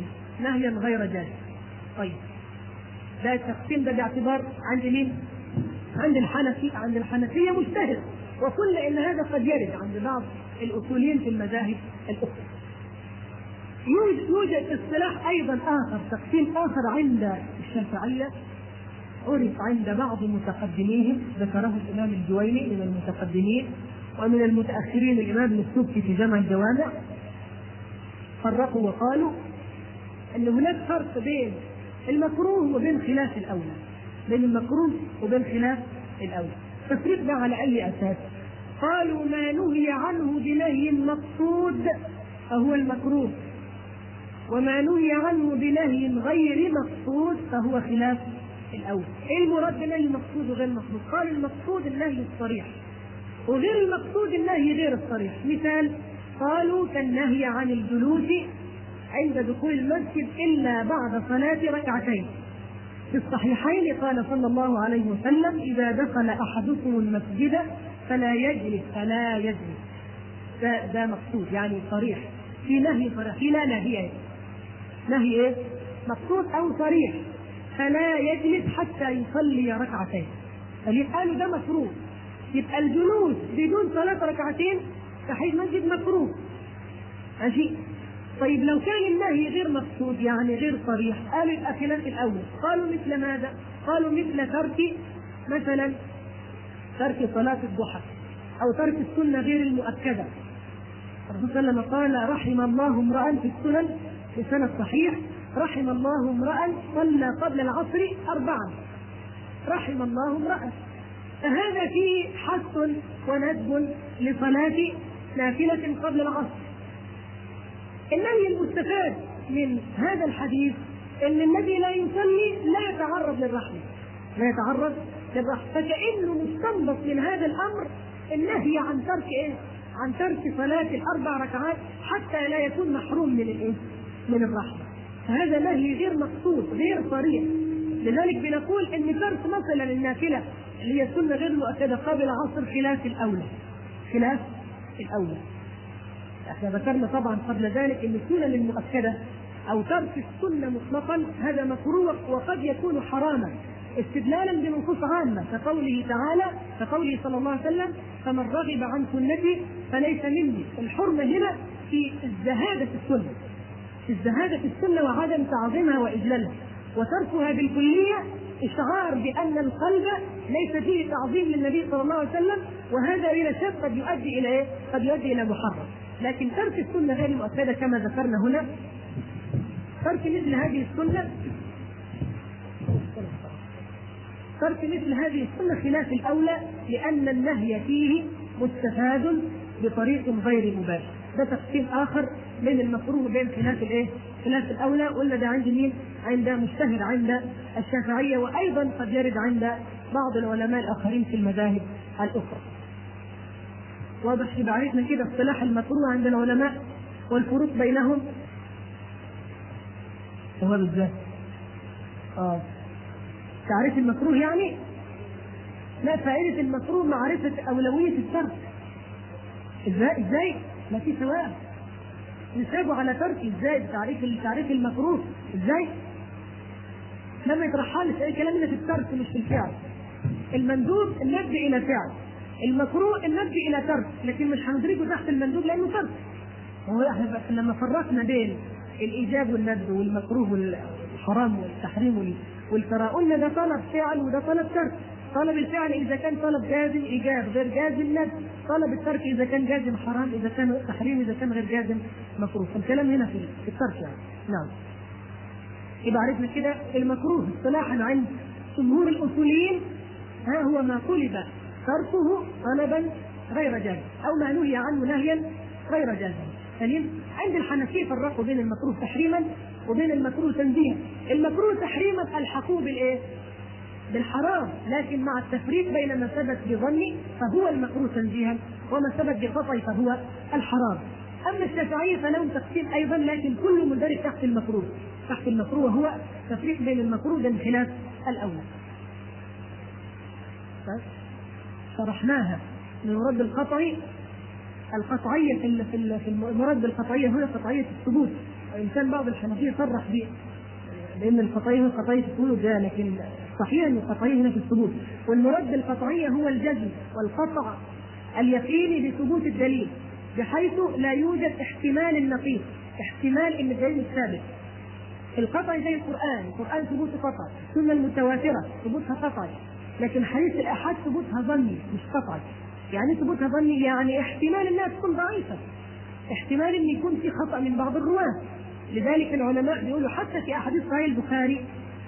طيب ده التقسيم ده باعتبار عند مين؟ عند الحنفية مجتهد، وكل إن هذا قد يرد عند بعض الأصوليين في المذاهب الأخرى. يوجد اصطلاح أيضا آخر، تقسيم آخر عند الشافعية عرف عند بعض متقدميهم، ذكره الإمام الجويني من المتقدمين، ومن المتأخرين الإمام السبكي في جمع الجوامع، فرقوا وقالوا أن هناك فرق بين المكروه وبين خلاف الأولى. تفريق ده على أي أساس؟ قالوا ما نهي عنه بنهي مقصود فهو المكروه، وما نهي عنه بنهي غير مقصود فهو خلاف الأول. إيه المراد بنهي المقصود وغير المقصود؟ قال المقصود النهي الصريح، وغير المقصود النهي غير الصريح. مثال قالوا كالنهي عن الجلوس عند دخول المسجد إلا بعد صلاة ركعتين. في الصحيحين قال صلى الله عليه وسلم إذا دخل أحدكم المسجد فلا يجلس. ده مقصود يعني صريح، في نهي صريح، في لا نهي ايه؟ مقصود او صريح، فلا يجلس حتى يصلي ركعتين. قالوا ده مكروه، يبقى الجلوس بدون صلاة ركعتين تحية مسجد مكروه. ماشي. طيب لو كان النهي غير مقصود يعني غير صريح، قالوا يبقى خلاف الاول. قالوا مثل ماذا؟ قالوا مثل ترك مثلا ترك صلاة الضحى أو ترك السنة غير المؤكدة. الرسول صلى الله عليه وسلم قال: رحم الله امرأ في السنن، في سنة صحيح: رحم الله امرأ صلى قبل العصر 4. رحم الله امرأ. فهذا فيه حث وندب لصلاة نافلة قبل العصر. النهي المستفاد من هذا الحديث ان الذي لا يصلي لا يتعرض للرحمة، لا يتعرض للرحمة. فكأنه مستنبط من هذا الامر النهي عن ترك عن ترك صلاة ال4 ركعات حتى لا يكون محروم من من الرحمة. فهذا نهي غير مقصود غير صريح. لذلك بنقول ان ترك مثلا النافلة اللي هي السنة غير مؤكدة قبل العصر خلاف الأولى، خلاف الأولى. احنا ذكرنا طبعا قبل ذلك ان السنن المؤكدة او ترك السنة مطلقا هذا مكروه وقد يكون حراما استدلالا بنصوص عامة كقوله تعالى، كقوله صلى الله عليه وسلم: فمن رغب عن سنتي فليس مني. الحرمة هنا في الزهادة في السنة، في الزهادة في السنة وعدم تعظيمها وإجلالها، وتركها بالكلية إشعار بأن القلب ليس فيه تعظيم للنبي صلى الله عليه وسلم، وهذا بلا شك قد يؤدي إلى قد يؤدي إلى محرم. لكن ترك السنة غير المؤكدة كما ذكرنا هنا، ترك مثل هذه السنة، ترك مثل هذه السنة خلاف الأولى، لأن النهي فيه مستفاد بطريق غير مباشر. ده تقسيم آخر بين المكروه وبين خلاف الأولى. قلنا ده عند مين؟ عند مشتهر عند الشافعية، وأيضا قد يرد عند بعض العلماء الآخرين في المذاهب الأخرى. واضح يبقى عرفنا كده اصطلاح المكروه عند العلماء والفروق بينهم. هو بالذات تعريف المكروه يعني لا، فائدة المكروه معرفة أولوية الترك. ازاي؟ ما في ثواب يثابوا على ترك. ازاي تعريف المكروه؟ ازاي؟ لما يطرحها لي اي كلام في الترك مش في الفعل. المندوب الندب الى فعل، المكروه الندب الى ترك، لكن مش هندرجه تحت المندوب لانه ترك. هو احنا لما فرقنا بين الايجاب والندب والمكروه والحرام والتحريم والكراهه قلنا ده طلب فعل وده طلب ترك. طلب الفعل اذا كان طلب جازم ايجاب غير جازم ندب، طلب الترك اذا كان جازم حرام، اذا كان تحريم اذا كان غير جازم مكروه. فالكلام هنا في الترك يعني. نعم. يبقى عرفنا كده المكروه اصطلاحا عند جمهور الاصوليين هو ما طلب تركه طلبا غير جازم او ما نهي عنه نهيا غير جازم. سليم. عند الحنفية فرقوا بين المكروه تحريما وبين المكروه تنزيها. المكروه تحريما الحقوه بالحرام، لكن مع التفريق بين ما ثبت بظني فهو المكروه تنزيها وما ثبت بقطعي فهو الحرام. اما الشافعية فلهم تقسيم ايضا، لكن كله مندرج تحت المكروه. تحت المكروه هو تفريق بين المكروه بخلاف الاولى. شرحناها من المراد القطعي. القطعية في المراد بالقطعية هنا قطعية الثبوت، وإن كان بعض الحنفية صرح بأن القطعية هو قطعية الثبوت ده، لكن صحيح أن القطعية هنا في الثبوت. والمراد بالقطعية هو الجزم والقطع اليقيني بثبوت الدليل، بحيث لا يوجد احتمال النقيض، احتمال ان الدليل الثابت. القطعي زي القرآن ثبوته قطعي، السنة المتواترة ثبوتها قطعي، لكن حديث الآحاد ثبوتها ظني مش قطعي. يعني ثبوتها ظني يعني احتمال انها تكون ضعيفة، احتمال ان يكون في خطأ من بعض الرواة. لذلك العلماء بيقولوا حتى في أحاديث صحيح البخاري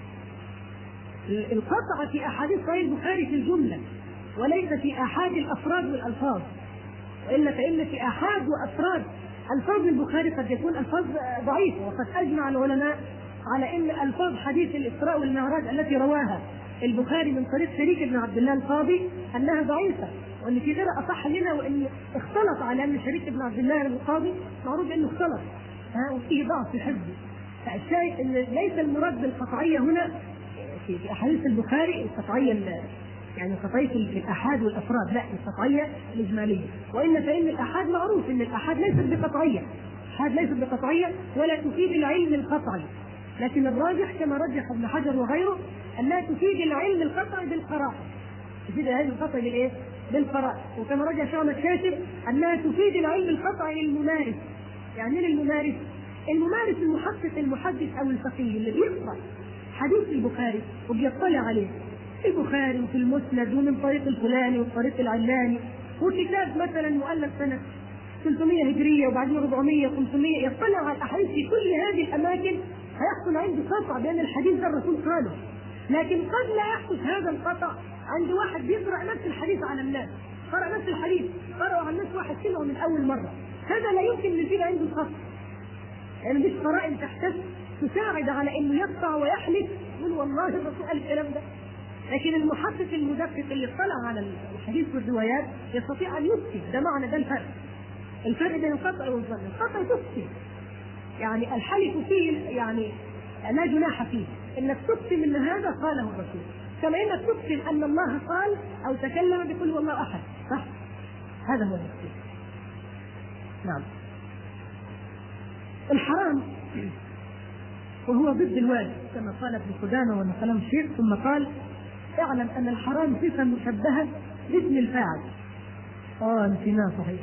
القطع في أحاديث صحيح البخاري في الجملة وليس في أحاد الأفراد والألفاظ، وإلا فإن في أحاد وأفراد ألفاظ البخاري قد يكون ألفاظ ضعيفة. وقد أجمع العلماء على أن ألفاظ حديث الإسراء والمعراج التي رواها البخاري من طريق شريك بن عبد الله القاضي أنها ضعيفة، وأن في غيرها أصح منها، وأن اختلط على أن شريك بن عبد الله القاضي معروف أنه اختلط وفيه ضعف في حفظه. فالشاهد أن ليس المراد بالقطعية هنا في أحاديث البخاري القطعية يعني قطعية الأحاد والأفراد، لا، القطعية الإجمالية. وإن فإن الأحاد معروف أن الأحاد ليست بقطعية، الأحاد ليست بقطعية ولا تفيد العلم القطعي، لكن الراجح كما رجح ابن حجر وغيره أنها تفيد العلم القطعي بالقراءة، تفيد العلم القطعي بالإيه؟ بالقراءة. وكما رجح شعب الكاتب أنها تفيد العلم القطعي للممارس. يعني للممارس، الممارس المحقق المحدث أو الفقيه اللي بيقرأ حديث البخاري وبيطلع عليه في البخاري وفي المسند ومن طريق الفلاني والطريق العلاني، وكتاب مثلا مؤلف سنة 300 هجرية وبعدين 400 500 يطلع على الأحاديث في كل هذه الأماكن، هيحصل عنده قطع بأن الحديث ده الرسول قاله. لكن قد لا يحدث هذا القطع عند واحد بيقرأ نفس الحديث على الناس، قرأ نفس الحديث قرأوا على الناس واحد سمعه من أول مرة، هذا لا يمكن أن يصير عنده القطع، يعني مش قرائن تحتاج تساعد على انه يقطع ويحلف يقول والله الرسول قال الكلام ده. لكن المحقق المدقق اللي اطلع على الحديث والروايات يستطيع ان يفتي. ده معنى ده الفرق بين القطع والظن. القطع تفتي، يعني الحلف فيه يعني لا جناح فيه، انك تقسم ان هذا قاله الرسول، كما انك تقسم ان الله قال او تكلم بقول والله احد، صح؟ هذا هو التفسير. نعم. الحرام وهو ضد الواجب كما قال ابن قدامة ونقله الشيخ، ثم قال اعلم ان الحرام صفة مشبهة باسم الفاعل. انتنا صحيح.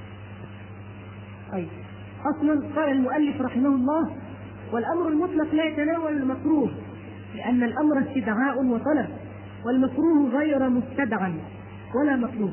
أي اصلا قال المؤلف رحمه الله والامر المطلق لا يتناول المكروه، لان الامر استدعاء وطلب، والمكروه غير مستدعى ولا مطلوب،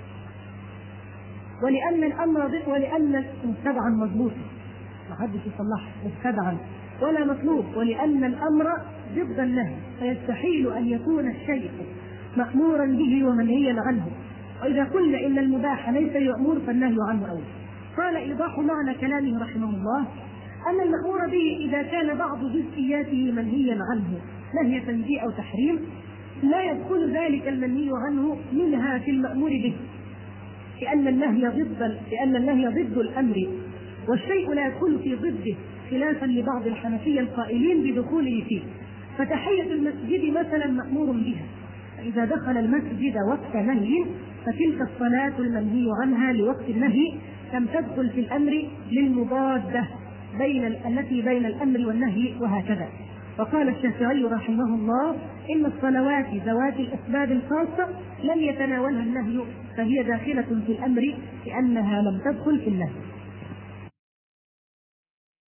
ولان مستدعى مضبوط ما حدش يصلح مستدعى ولا مطلوب، ولأن الأمر ضد النهي، فيستحيل أن يكون الشيء مأمورا به ومنهيا عنه. وإذا قلنا إن المباح ليس يأمر فالنهي عنه أولى. قال إيضاح معنى كلامه رحمه الله أن المأمور به إذا كان بعض جزئياته منهيا عنه نهي تنزيه أو تحريم لا يدخل ذلك المنهي عنه منها في المأمور به، لأن النهي ضد الأمر، والشيء لا يدخل في ضده، خلافا لبعض الحنفية القائلين بدخوله فيه. فتحية المسجد مثلا مأمور بها، فإذا دخل المسجد وقت نهي فتلك الصلاة المنهي عنها لوقت النهي لم تدخل في الأمر للمضادة التي بين الأمر والنهي، وهكذا. وقال الشافعي رحمه الله إن الصلوات ذوات الأسباب الخاصة لم يتناولها النهي، فهي داخلة في الأمر لأنها لم تدخل في النهي.